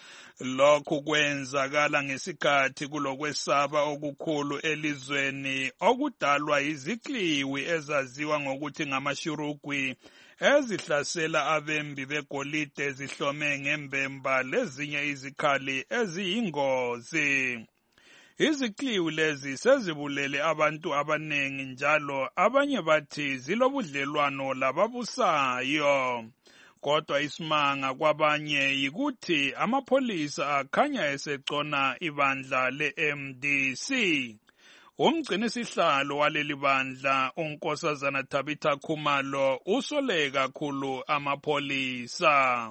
Lokhu kwenzakala ngesikhathi kulokwesaba okukhulu elizweni okudalwa izikliwi ezaziwa ngokuthi ngamashurugwi ezihlasela abembi begolide zihlome ngembemba lezinye izikhali eziyingozi. Izikliwi lezi sezibulele abantu abanengi njalo abanye bathi zilobudlelwano lababusayo. Kodwa isimanga kwabanye yikuthi amapolisa akhanya esecona ibandla le-M D C. Umgcini sihlalo waleli bandla uNkosazana Tabitha Khumalo usole kakhulu amapolisa.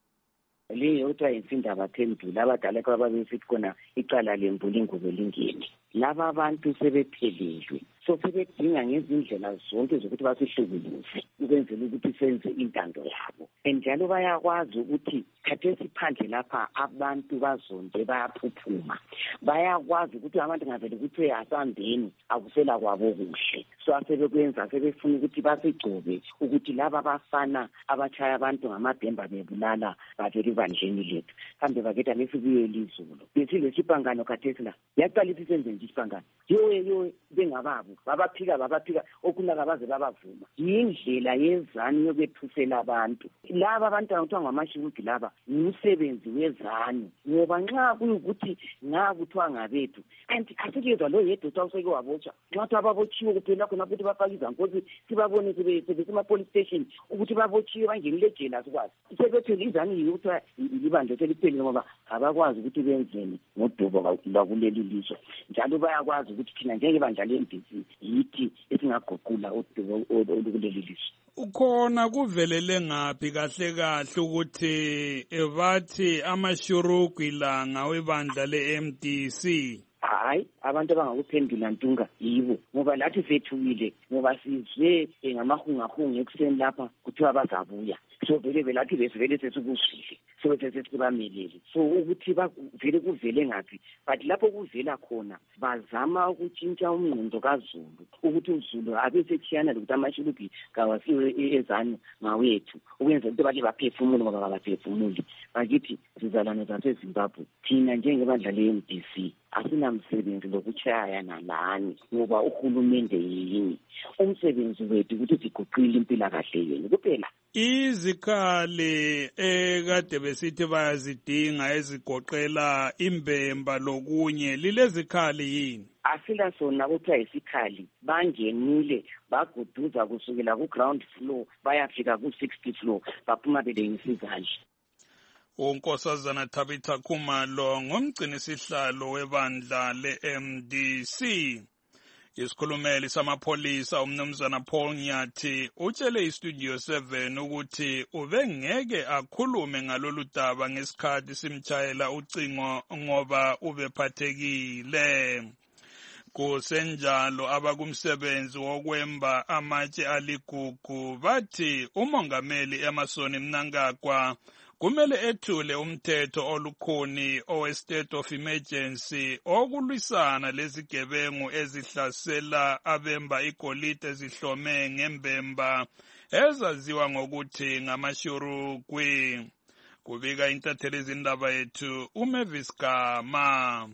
Leyo kuthiwa insindaba phendula abadala kwababesithi khona icala lembula ingubo lingene. Laba abantu sebephelelwe, so sebedinga ngezindlela zonke zokuthi basihlukulise ukwenzela ukuthi senze intando yabo. Njalo bayakwazi ukuthi khathesi phandle lapha abantu bazonde bayaphuphuma. Bayakwazi ukuthi abantu ngavele ukuthi asambeni akusela kwabo kuhle. so asebekwenza sebefuna ukuthi basigcobe ukuthi laba bafana abachaya abantu ngamabhemba bebulala bavele ebanjeni lethu kambe baketha lesibuye elizulu besilesibhangano kathesi la yaqalisa isenze nje isibhangano yo yo bengababo babaphika babaphika okunaka baze babavuma yindlela yezani yokwethusela abantu laba abantu abantwa ngamashuruki laba umsebenzi wezani ngoba nxa kuyukuthi ngakuthiwa ngabethu kanti asikezwa lo yedwa useke wabotsha nxa ababotshiwe kuphela khona ukuthi bafake izankosi sibabone sebesema-police station ukuthi babotshiwe bangenile ejele asikwazi sebethele izani yikuthiwa libandla seliphelile ngoba abakwazi ukuthi benzeni ngodubo lwakuleli lizwe njalo bayakwazi ukuthi thina njengebandla le-M D C yithi esingaguqula udubo olukuleli lizwe. Ukhona kuvelele ngaphi kahle kahle ukuthi bathi amashurugwi la ngawebandla le-M D C? Hayi, abantu abangakuphendula ntunga yibo ngoba lathi sethukile ngoba sizwe ngamahungahunga ekuseni lapha kuthiwa bazabuya so vele velathi besivele sesikuzwile so sesesibamelele so ukuthi bavele kuvele ngaphi but lapho kuvela khona bazama ukutshintsha umngqondo kaZulu ukuthi uZulu abe sechiyana lokuthi amashulubi kawasiwe ezani ngawethu ukwenza ukuthi bathi baphefumule ngoba baphefumule bakithi sizalwane zaseZimbabwe thina njengebandla le-M D C asinamsebenzi lokuchaya nalani ngoba uhulumende yini umsebenzi wethu ukuthi siguqile impilakahle yenu kuphela. Izikhali ekade besithi bayazidinga ezigoqela imbemba lokunye lilezikhali yini? Asila sona kuthiwa isikhali bangenile baguduza kusukela ku-ground floor bayafika ku-sixty floor baphuma belengisizaji. uNkosazana Tabitha Khumalo ngumgcini sihlalo webandla le-M D C. Isikhulumeli samapholisa umnumzana Paul Nyathi utshele iStudio seven ukuthi ubengeke akhulume ngalolu daba ngesikhathi simtshayela ucingo ngoba ubephathekile. Kusenjalo abakumsebenzi wokwemba amatshe aligugu bathi umongameli Emmerson Mnangagwa kumele ethule umthetho olukhuni owe state of emergency okulwisana lezigebengu ezihlasela abemba igolide ezihlome ngembemba ezaziwa ngokuthi ngamashurugwi. Kubika intatheli izindaba yethu uMavis Gama.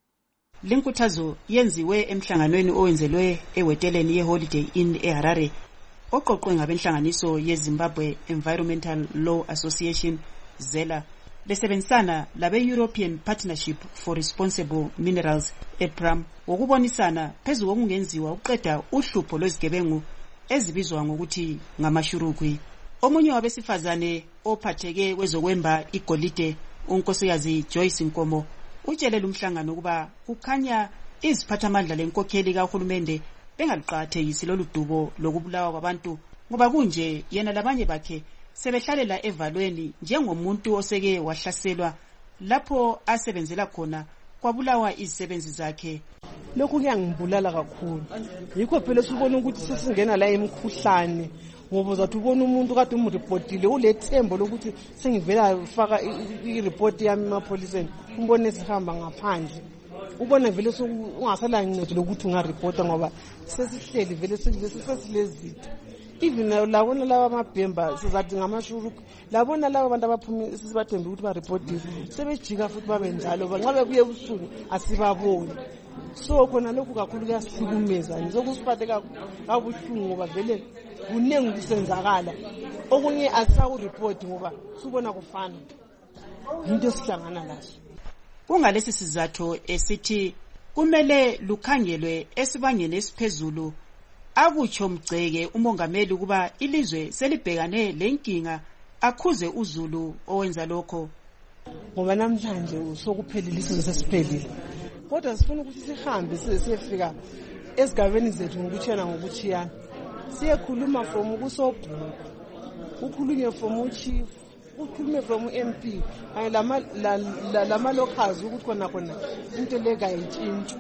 Linkuthazo yenziwe emhlanganweni owenzelwe eweteleni ye-Holiday Inn eHarare oqoqwe ngabenhlanganiso ye-Zimbabwe Environmental Law Association ZELA besebenzisana labe-European Partnership for Responsible Minerals EPRAM wokubonisana phezu kokungenziwa uqeda uhlupho lwezigebengu ezibizwa ngokuthi ngamashurugwi. Omunye wabesifazane ophatheke kwezokwemba igolide unkosikazi Joyce Nkomo utshele umhlangano ukuba kukhanya iziphathamandla lenkokheli kahulumende bengaluqathekisi lolu dubo lokubulawa kwabantu ngoba kunje yena labanye bakhe sebehlalela evalweni njengomuntu oseke wahlaselwa lapho asebenzela khona kwabulawa izisebenzi zakhe. Lokhu kuyangibulala kakhulu yikho phela sibona ukuthi sesingena la emkhuhlane ngoba uzathi ubona umuntu kade umreportile ulethembo lokuthi sengivela ufaka i-report yami emapholiseni umbone sihamba ngaphandle ubona vele ungasala ncedo lokuthi ungarepota ngoba sesihleli vele sesilezitho. Even labona laba amabhemba sizathi ngamashuru labona laba abantu abaphumi sisibathembe ukuthi bareport sebejika futhi babe njalo nxa bekuye ubusuku asibaboni. So khona lokhu kakhulu kuyasihlukumeza ngizokusiphathe kabuhlungu ngoba vele kuningi kusenzakala okunye asawureport ngoba subona kufana into esihlangana lazo. Kungalesi sizathu esithi kumele lukhangelwe esibangeni esiphezulu akutsho mgceke umongameli kuba ilizwe selibhekane lenkinga akhuze uZulu owenza lokho ngoba namhlanje sokuphelile isizwe sesiphelile kodwa sifuna ukuthi sihambe siyefika esigabeni zethu ngokutshiyana ngokutshiyana siyekhuluma from kusobhu ukhulunywe from uchief ukhulume from M P kanye lama lama locals ukuthi khona khona into lega yintshintsho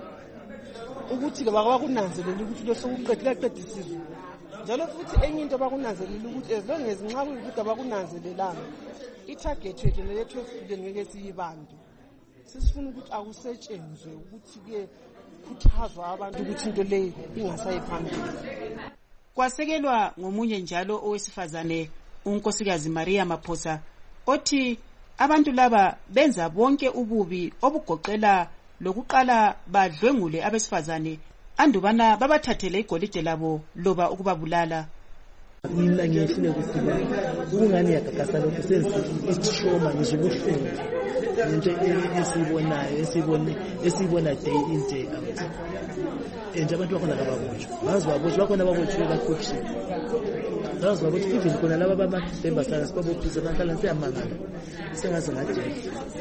ukuthi bakunanzelela ukuthi lo sokuqedile aqedile isizwe njalo futhi enye into bakunanzelela ukuthi as long as nxa kuyikuthi abakunanzelelanga i-target yethu le-twelve billion ngeke siyibambe. Sisifuna ukuthi akusetshenzwe ukuthi ke kuyakhuthazwa abantu ukuthi into leyo ingasayi phambili. Kwasekelwa ngomunye njalo owesifazane unkosikazi Maria Maphosa othi abantu laba benza bonke ububi obugoqela lokuqala badlwengule abesifazane andubana babathathele igolide labo loba ukubabulala. Mina ngiyehlule ukuthi ukungani yakakasa lokho senze isitrauma nje ubuhlungu into esibonayo esibone esibona day in day out. Enje abantu bakhona kababotshwa bazi babotshwa bakhona babotshwe kakhulu. Bazi ukuthi even kona laba bamabhemba sana sibabophisa nahlala siyamangala sengaze ngajela.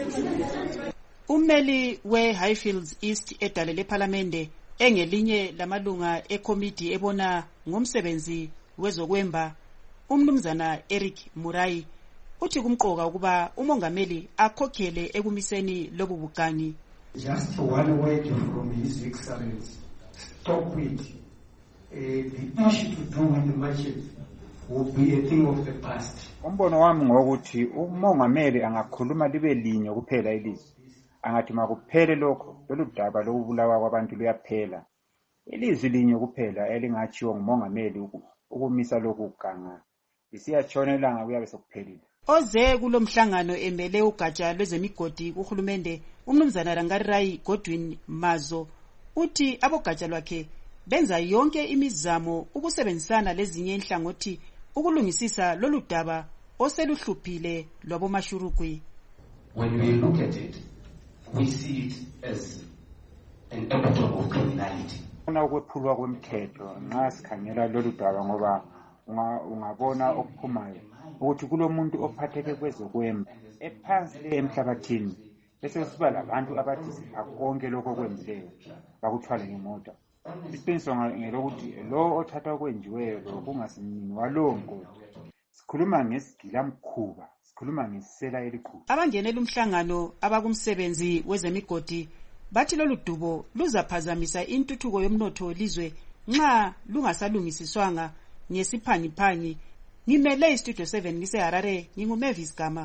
Ummeli we-Highfields East edale lePhalamende engelinye lamalunga ekomiti ebona ngomsebenzi wezokwemba umnumzana Eric Murai uthi kumqoka ukuba umongameli akhokhele ekumiseni lobu bugangi. Just one word from His Excellency. Stop it. Uh, the issue to do with the marches will be a thing of the past. Umbono wami ngokuthi umongameli angakhuluma libe linye kuphela ilizwi. Angathi makuphele lokho lolu daba lokubulawa kwabantu luyaphela. Ilizwi linye kuphela elingatshiwo ngumongameli ukumisa lokhu kuganga. Isiyatshonelanga kuyabe sekuphelile. Oze kulomhlangano emele ugatsha lwezemigodi kuhulumende umnumzana Rangarirai Godwin Mazo uthi abogatsha lwakhe benza yonke imizamo ukusebenzisana lezinye inhlangothi ukulungisisa lolu daba oseluhluphile lwabomashurukwi. When we look at it, we see it as an epitome of criminality. Una ukwephulwa kwemthetho nxa sikhangela lolu daba ngoba ungabona okuphumayo ukuthi kulomuntu ophatheke kwezokwemba ephansi le emhlabathini bese siba labantu abathi akonke lokho kwenzileyo bakuthwala ngemoto. Isiqiniswa ngelokuthi lo othatha okwenjiweyo lo kungasimini walowo ngodi. Sikhuluma ngesigilamkhuba, sikhuluma ngesela elikhulu. Abangenela umhlangano abakumsebenzi wezemigodi bathi lolu dubo luzaphazamisa intuthuko yomnotho lizwe nxa lungasalungisiswanga ngesiphangiphangi. Ngimele istudio seven ngise Harare nginguMavis Gama.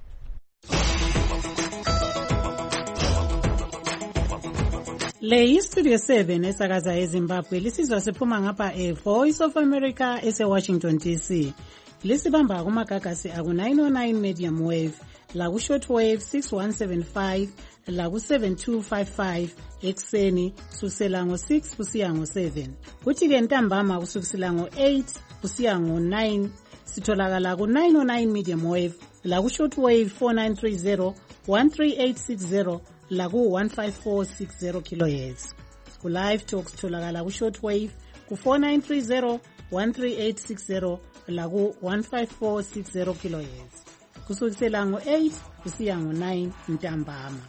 Le istudio seven esakaza eZimbabwe lisizwa siphuma ngapha e Voice of America ese Washington D C. Lisibamba kumagagasi aku nine oh nine medium wave la ku short wave six one seven five la ku seven two five five ekseni kusukela ngo six kusiya ngo seven. Kuthi ke ntambama kusukela ngo eight kusiya ngo nine sitholakala ku nine oh nine medium wave la ku short wave four nine three zero one three eight six zero la ku one five four six zero kilohertz. Ku live talks sitholakala ku short wave ku four nine three zero one three eight six zero la ku one five four six zero kilohertz. Kusukela ngo eight kusiya ngo nine ntambama.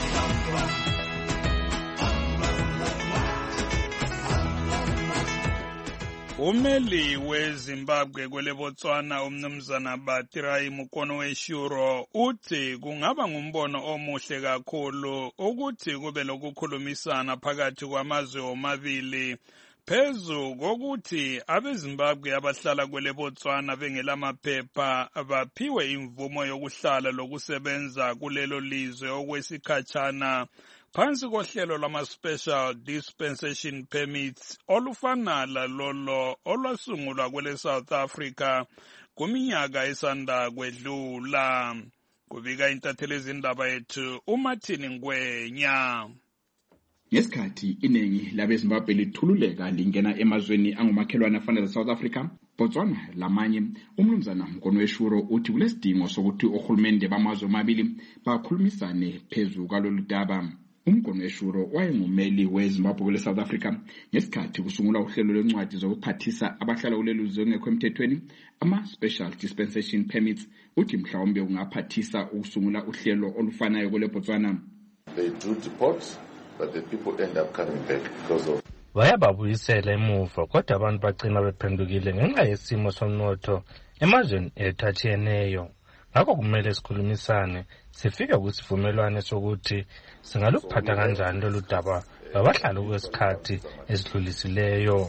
Umeli weZimbabwe kwele Botswana umnumzana Batirai Mukono weshuro uthi kungaba ngumbono omuhle kakhulu ukuthi kube lokukhulumisana phakathi kwamazwe omabili phezu kokuthi abeZimbabwe abahlala kwele Botswana bengelamaphepha baphiwe imvumo yokuhlala lokusebenza kulelo lizwe okwesikhatshana phansi kohlelo lama-special dispensation permits olufana lalolo olwasungulwa kwele South Africa kuminyaka esanda kwedlula. Kubika intatheli ezindaba yethu uMartin Ngwenya. Ngesikhathi iningi labeZimbabwe lithululeka lingena emazweni angumakhelwane afana South Africa, Botswana lamanye, umnumzana Mukono weshuro uthi kulesidingo sokuthi ohulumende bamazwe amabili bakhulumisane phezu kwalolu daba. Umkono weshuro wayengumeli weZimbabwe kule South Africa ngesikhathi kusungula uhlelo lwencwadi zokuphathisa abahlala kulelo lizwe ngekho emthethweni ama special dispensation permits uthi mhlawumbe ungaphathisa ukusungula uhlelo olufanayo kule Botswana. They do deport, but the people end up coming back because of bayababuyisela emuva kodwa abantu bagcina bephendukile ngenxa yesimo somnotho emazweni ethu atshiyeneyo. Ngakho kumele sikhulumisane sifike kusivumelwano sokuthi singaluphatha kanjani lolu daba labahlala kwesikhathi esidlulisileyo.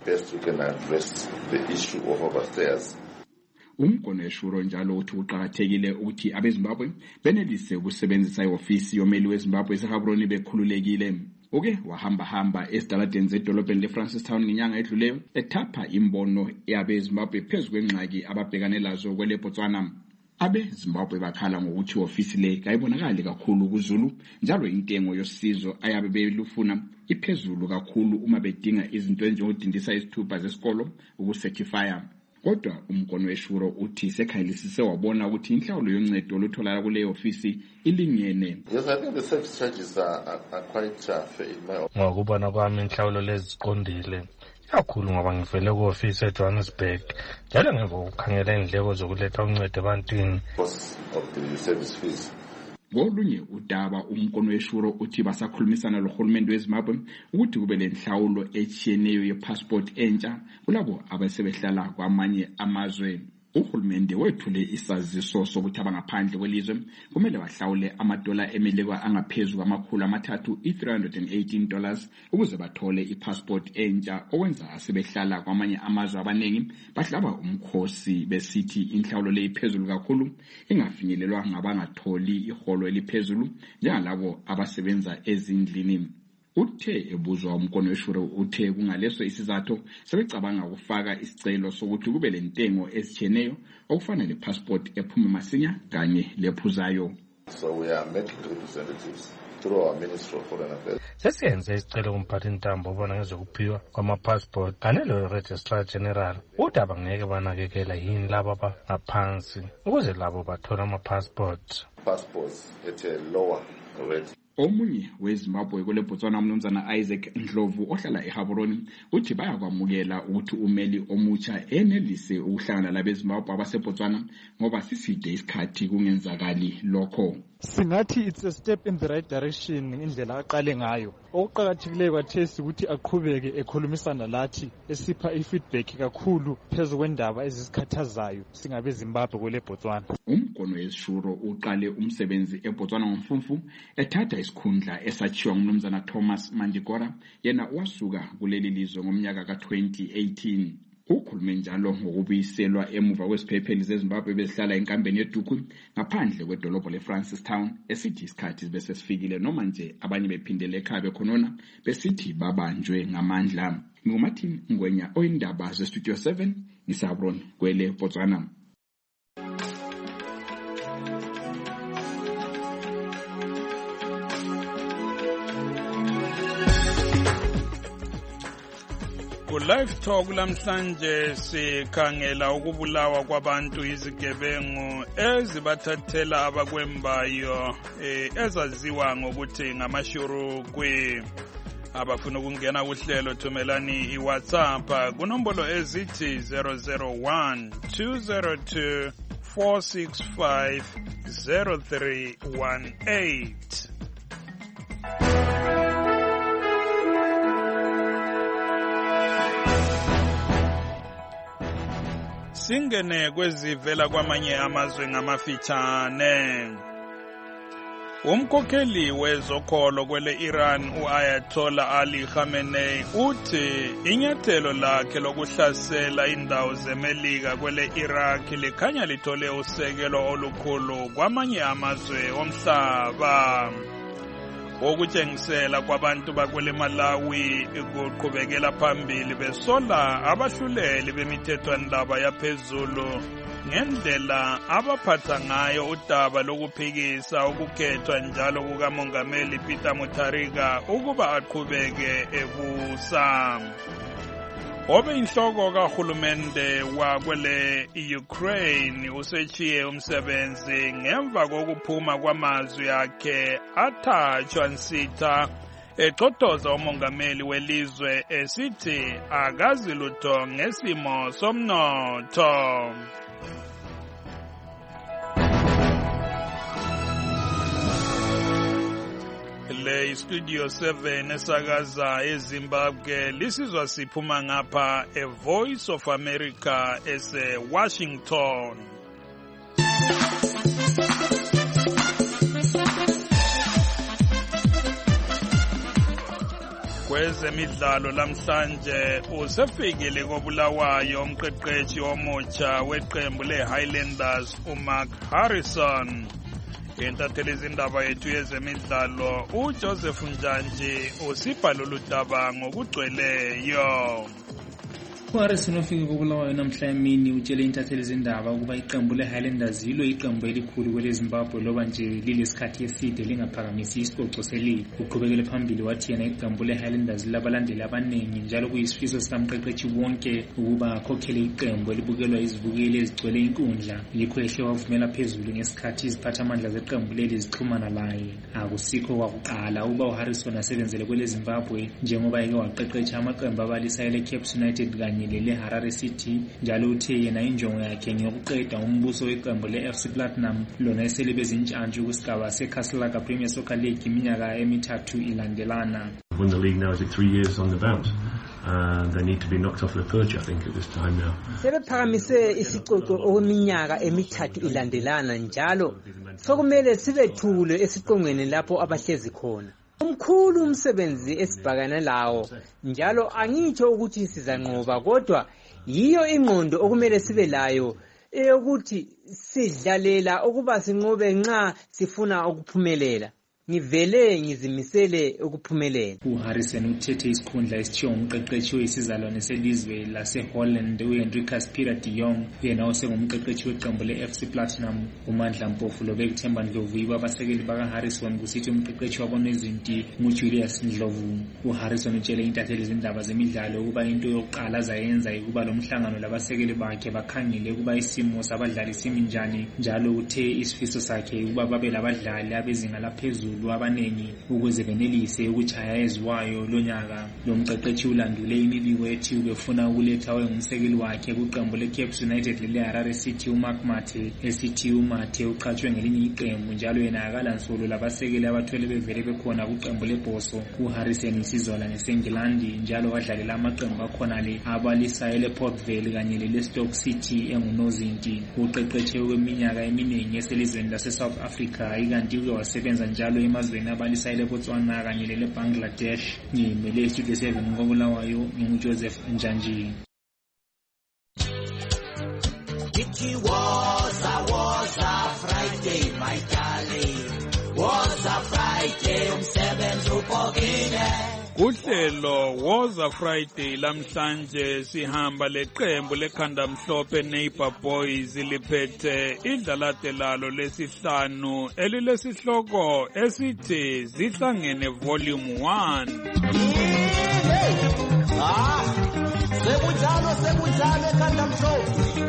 Umkono weshuro njalo uthi uqhakathekile ukuthi abeZimbabwe benelise ukusebenzisa iofisi yomeli weZimbabwe eseGaborone bekhululekile. uke wahamba-hamba ezitaladeni zedolobheni le-Francistown ngenyanga edluleyo ethapha imbono yabe-Zimbabwe phezu kwengxaki ababhekane lazo kwele Botswana. Abe-Zimbabwe bakhala ngokuthi ofisi le kayibonakali kakhulu kuZulu, njalo intengo yosizo ayabe belufuna iphezulu kakhulu uma bedinga izinto ezinjengodindisa izithupha zesikolo ukusertifya. Kodwa umkono weshuro uthi sekhayilisise wabona ukuthi inhlawulo yoncedo olutholakala kule ofisi ilingene. Yes, I think the service charges are, are, are quite uh, fair in my opinion. Ngokubona kwami inhlawulo lezi ziqondile kakhulu ngoba ngivele ku-ofisi eJohannesburg njalo ngemva kokukhangela indleko zokuletha uncedo ebantwini. Of the service fees. Ngolunye udaba umkono weshuro uthi basakhulumisana lohulumende weZimbabwe ukuthi kube lenhlawulo etshiyeneyo yepassport entsha kulabo abasebehlala kwamanye amazwe. Uhulumende wethule isaziso sokuthi abangaphandle kwelizwe kumele bahlawule amadola emelekwa angaphezu kwamakhulu amathathu i-three hundred eighteen dollars ukuze bathole ipassport entsha, okwenza asebehlala kwamanye amazwe abaningi bahlaba umkhosi besithi inhlawulo le iphezulu kakhulu ingafinyelelwa ngabangatholi iholo eliphezulu njengalabo abasebenza ezindlini. Uthe ebuzwa umkono weshuro uthe kungaleso isizathu sebecabanga ukufaka isicelo sokuthi kube lentengo ezitshiyeneyo okufana lepassport ephuma masinya kanye lephuzayo. So we are making representatives through our Ministry of Foreign Affairs. Sesiyenze isicelo kumphathi ntambo obona ngezokuphiwa kwama-passport kanye lo-registrar general udaba ngeke banakekela yini labo abangaphansi ukuze labo bathola ama-passport. Passports at a lower rate. Omunye weZimbabwe kule Botswana umnumzana Isaac Ndlovu ohlala eHaboroni uthi bayakwamukela ukuthi umeli omutsha enelise ukuhlangana labeZimbabwe abaseBotswana ngoba siside isikhathi kungenzakali lokho. Singathi it's a step in the right direction indlela aqale ngayo. Okuqhakathekileyo kwathesi ukuthi aqhubeke ekhulumisana lathi esipha ifeedback kakhulu phezu kwendaba ezisikhathazayo singabe Zimbabwe kule Botswana. Umkono weshuro uqale umsebenzi eBotswana ngomfumfu ethatha isikhundla esachiwa ngumnumzana Thomas Mandigora yena wasuka kuleli lizwe ngomnyaka ka twenty eighteen. Ukhulume njalo ngokubuyiselwa emuva kwesiphepheli zeZimbabwe bezihlala enkambeni yeDuku ngaphandle kwedolobho leFrancistown esithi isikhathi bese sifikile noma nje abanye bephindele ekhaya bekhonona besithi babanjwe ngamandla. Ngumathi Ngwenya oyindaba zeStudio seven ngisabron kwele Botswana. Live Talk lamhlanje sikhangela ukubulawa kwabantu izigebengu ezibathathela abakwembayo ezaziwa ngokuthi ngamashurukwi. Abafuna ukungena kuhlelo thumelani iWhatsApp kunombolo ezithi zero zero one two zero two four six five zero three one eight. Singene kwezivela kwamanye amazwe ngamafitshane. Umkhokheli wezokholo kwele Iran u-Ayatollah Ali Khamenei uthi inyathelo lakhe lokuhlasela indawo zemelika kwele Iraq likhanya lithole usekelo olukhulu kwamanye amazwe omhlaba. Okutshengisela kwabantu bakwele Malawi kuqhubekela phambili besola abahluleli bemithethwandaba yaphezulu ngendlela abaphatha ngayo udaba lokuphikisa ukukhethwa njalo kukamongameli Peter Mutharika ukuba aqhubeke ebusa. Obe inhloko kahulumende wakwele Ukraine usechiye umsebenzi ngemva kokuphuma kwamazwi akhe athatshwa nsitha eqothoza umongameli welizwe esithi akazi lutho ngesimo somnotho. Le Studio seven esakaza eZimbabwe lisizwa siphuma ngapha e Voice of America ese Washington. Kwezemidlalo lamhlanje usefikile kobulawayo umqeqeshi omutsha weqembu leHighlanders uMark Harrison. entatheli izindaba yethu yezemidlalo uJoseph Njanji usibha lolu daba ngokugcweleyo. uHarrison ofike kobulawayo namhla emini utshele intatheli izindaba ukuba iqembu leHighlanders yilo iqembu elikhulu kweleZimbabwe loba nje lilesikhathi eside lingaphakamisi isicoco seligi. Uqhubekele phambili wathi yena iqembu leHighlanders labalandeli abaningi njalo kuyisifiso sikamqeqeshi wonke ukuba akhokhele iqembu elibukelwa izibukeli ezigcwele inkundla. Yikho ehle wavumela phezulu ngesikhathi iziphathamandla zeqembu leli zixhumana laye. Akusikho kwakuqala uba uHarrison asebenzele kweleZimbabwe njengoba eke waqeqesha amaqembu abalisa eleCape United kanye lele Harare City, njalo uthe yena injongo yakhe ngiyokuqeda umbuso weqembu leF C Platinum lona esele bezintshantshi kusigaba seCastlelaga Premier Soccer League iminyaka emithathu ilandelana. Won the league now, is it three years on the bounce? Uh, they need to be knocked off the perch, I think, at this time now. Sebephakamise isicoco okweminyaka emithathu ilandelana njalo sokumele sibethule esiqongweni lapho abahlezi khona. Umkhulu umsebenzi esibhakana lawo njalo angitsho ukuthi sizanqoba kodwa yiyo ingqondo okumele sibe layo eyokuthi sidlalela ukuba sinqobe nxa sifuna ukuphumelela. Ngivele ngizimisele ukuphumelela. uHarrison uthethe isikhundla esithiwa umqeqeshi wesizalwane selizwe laseHolland uHenricus Peter de Jong yena osengumqeqeshi weqembu leF C Platinum. uMandla Mpofu lobekuthemba Ndlovu yibo abasekeli bakaHarrison kusithi umqeqeshi wabo nezinti nguJulius Ndlovu. uHarrison utshele intatheli izindaba zemidlalo ukuba into yokuqala azayenza ukuba lo mhlangano labasekeli bakhe bakhangele ukuba isimo sabadlali simi njani, njalo uthe isifiso sakhe ukuba babe labadlali abezinga laphezulu abanengi ukuze benelise ukuchaya eziwayo lonyaka. Lo mqeqeshi ulandule imibiko ethi ubefuna ukuletha ongumsekeli wakhe kuqembu leCape United lele Harare City uMark Mathe esithi uMathe uqhatshwe ngelinye iqembu njalo yena akalansolo labasekeli abathwele bevele bekhona kuqembu leBhoso. uHarrison isizola neseNgilandi njalo wadlalela amaqembu akhona le abalisa elePort Vale kanye leLeicester City engunozinti. uqeqeshe kweminyaka eminingi eselizweni laseSouth Africa ikanti uke wasebenza njalo emazweni abalisa eleBotswana kanye leleBangladesh. Ngimele Studio seven ngobulawayo nginguJoseph Njanji. It was a was a Friday, my darling. Was a Friday, umsebenzi upokile. Kuhlelo Woza Friday lamhlanje sihamba leqembu lekhanda mhlophe Neighbor Boys liphethe idlalate lalo lesihlanu elilesihloko esithi zihlangene volume one. Ah, sekujalo sekujalo ekhanda mhlophe.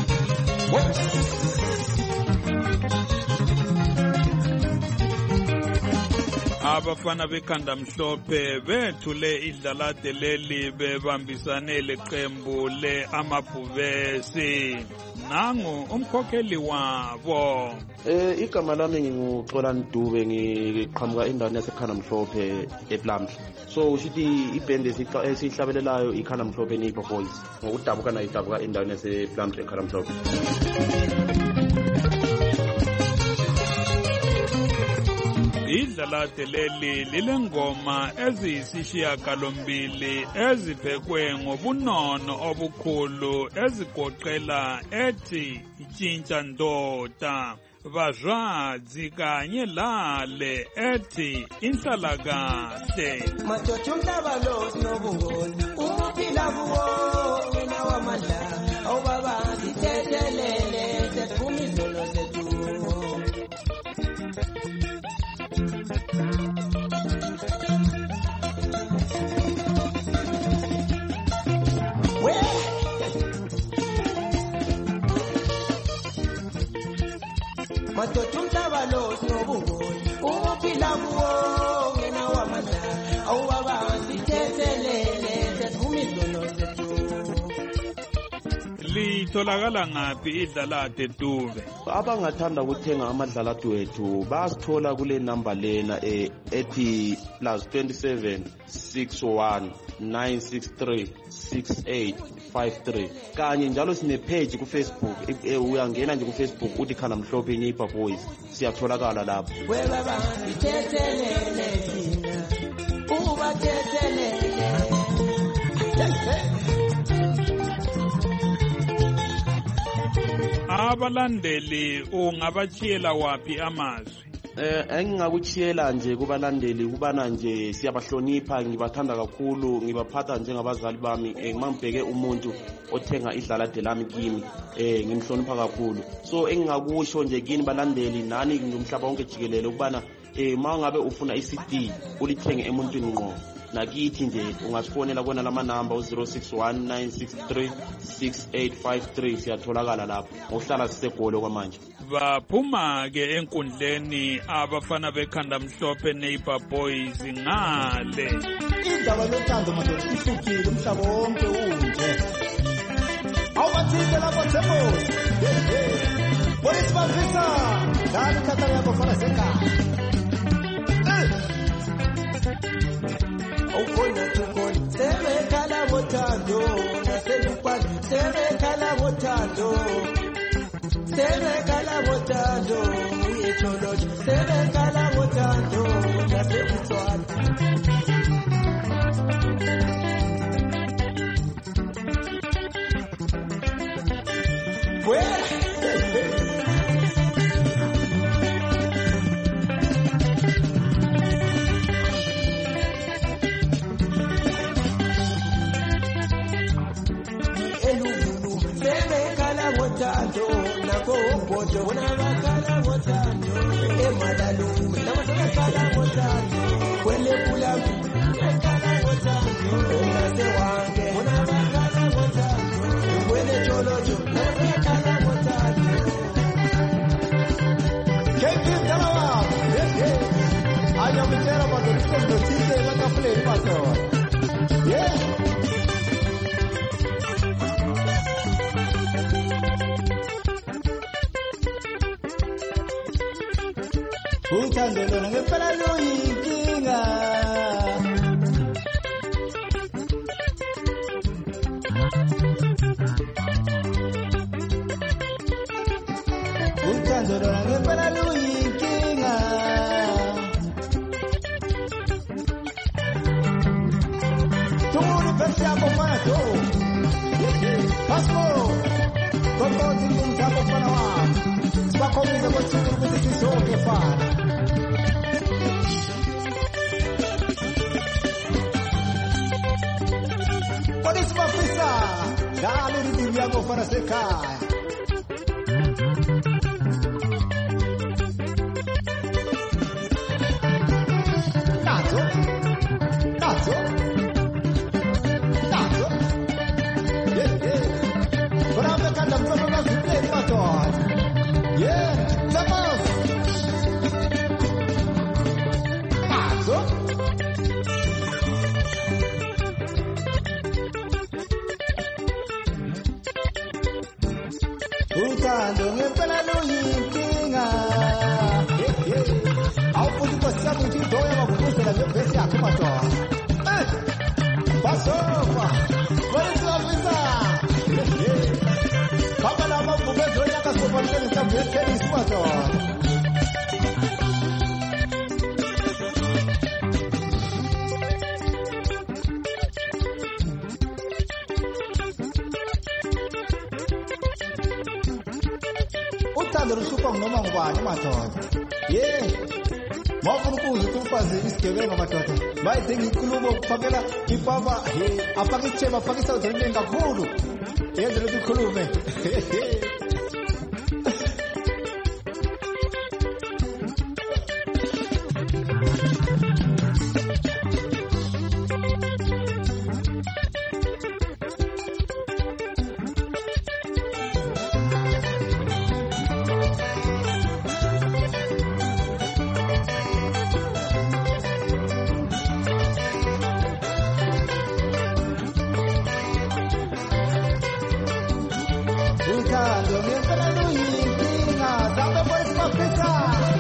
Abafana bekhanda mhlophe bethule idlalate leli bebambisane leqembu le Amabhuvesi. Nangu umkhokheli wabo. Eh igama lami nginguXolani Dube ngiqhamuka endaweni yasekhanda mhlophe ePlamhla. So ushithi iband esihlabelelayo ikhanda mhlophe Neighbor Boys. Ngokudabuka na idabuka endaweni yasePlamhla ekhanda mhlophe. Idlalate leli lilengoma eziyisishiyagalombili eziphekwe ngobunono obukhulu ezigoqela ethi Itshintsha Ndoda, Vazhadzi kanye lale ethi Inhlalakahle. Majojo mtabalo sinobungoni umuphila kuwo wena wamandla awubaba sithethelele sephuma izolo sethu. Majojo mtabalo sinobungoni umuphila kuwo wena wamandla awubaba sithethelele sephuma izolo sethu. Litholakala ngaphi idlalate Dube? Abangathanda ukuthenga amadlalate wethu basithola kule number lena ethi plus twenty-seven six one nine six three six eight five three. Kanye njalo sine page ku Facebook, uyangena nje ku Facebook uthi Khanda Mhlophe Neighbor Boys, siyatholakala lapho. We baba sithethelele thina uba thethelele. abalandeli ungabachiyela waphi amazwi? Eh engingakuchiyela nje kubalandeli kubana nje siyabahlonipha, ngibathanda kakhulu, ngibaphatha njengabazali bami. Eh ngimambheke umuntu othenga idlalade lami kimi, eh ngimhlonipha kakhulu. So engingakusho nje kini balandeli nani ngumhlaba wonke jikelele ukubana eh mangabe ufuna i-C D ulithenge emuntwini ngqo, nakithi nje ungasifonela kona lama number u zero six one nine six three six eight five three, siyatholakala lapho ngokuhlala sisegolo kwamanje. Baphuma ke enkundleni abafana bekhanda mhlophe Neighbor Boys ngale indaba yothando madoda ihlukile umhlaba wonke unje. Awubathinte lapho Thembo Boris Bafisa dani katari yabo fana sekhaya. Awukhona tukona sebekhala bothando naselukwani sebekhala bothando sebekhala bothando uyetholoji sebekhala bothando nasebuthwana. Bothando nako bodo unabakala bothando emadalu nabakala bothando kwele kulabu unabakala bothando nase wange unabakala bothando kwele cholojo nabakala bothando. Keki talawa aya mtera bado ndio tinde la kafle pato. Yeah. Uthando lona ngempela luyinkinga. Uthando lona ngempela luyinkinga. Tumuni pesa yako fana to. Pasmo. Toto tingu mtako fana wa. Spakomiza kwa siku kuti soke fana. Boris Bafisa dali ridhi yako fana sekhaya. Nazo Nazo Nazo Yeah yeah Bravo kanda mtoto na zile pato. Yeah Vamos Nazo Uthando ngempela luyinkinga. Awufuthi kwesiyabu ukuthi idoya ngokuzela ngebhesi yakho madoda. Eh basofa Borisovisa baba lama mvukezo nyaka sofanele ngisambe tennis madoda. Uthando lusuka noma ngubani madoda. Yeah mawufuna ukuze umfazi isigebenga madoda bayidinga inkulumo ukufakela ipapa afake ichema afake isawutheni kakhulu yenze lokhu ikhulume. Uthando ngempela luyinkinga. Dame Boris Bafisa.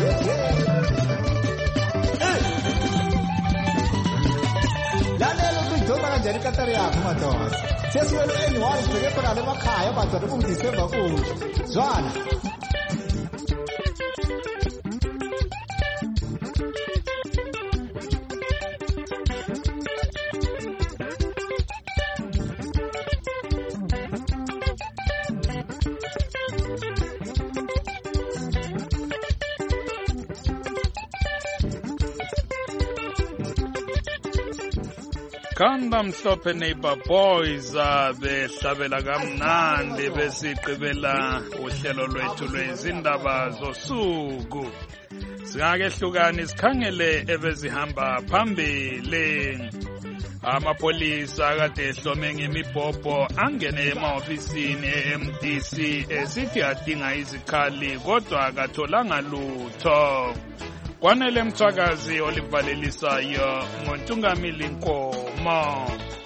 Lalela ukuyidonsa kanjani ikatari yakho madoda. Sesiwele eniwani sibheke khona le makhaya madoda kungidisemba kuhle. Zwana. khanda mhlophe neighbor boys behlabela kamnandi besigqibela uhlelo lwethu lwezindaba zosuku. Singake hlukani sikhangele ebezihamba phambili. Amapolisa kade ehlome ngemibhobho angene emahofisini e-M D C esithi adinga izikhali kodwa akatholanga lutho. Kwanele Mthwakazi olivalelisayo ngoNtungamili Nkomo.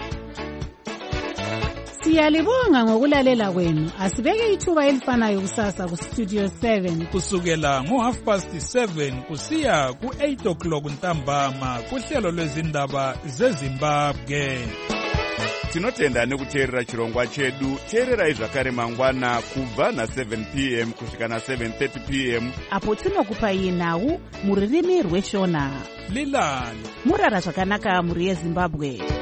Siyalibonga ngokulalela kwenu. Asibeke ithuba elifanayo kusasa ku Studio seven kusukela ngo half past seven kusiya ku eight o'clock ntambama kuhlelo lwezindaba zeZimbabwe. Tinotenda nekuteerera chirongwa chedu. Teererai zvakare mangwana kubva na seven p m kusvika na seven thirty p m apo tinokupai nhau muririmi rweshona. Lilani murara zvakanaka muri yeZimbabwe.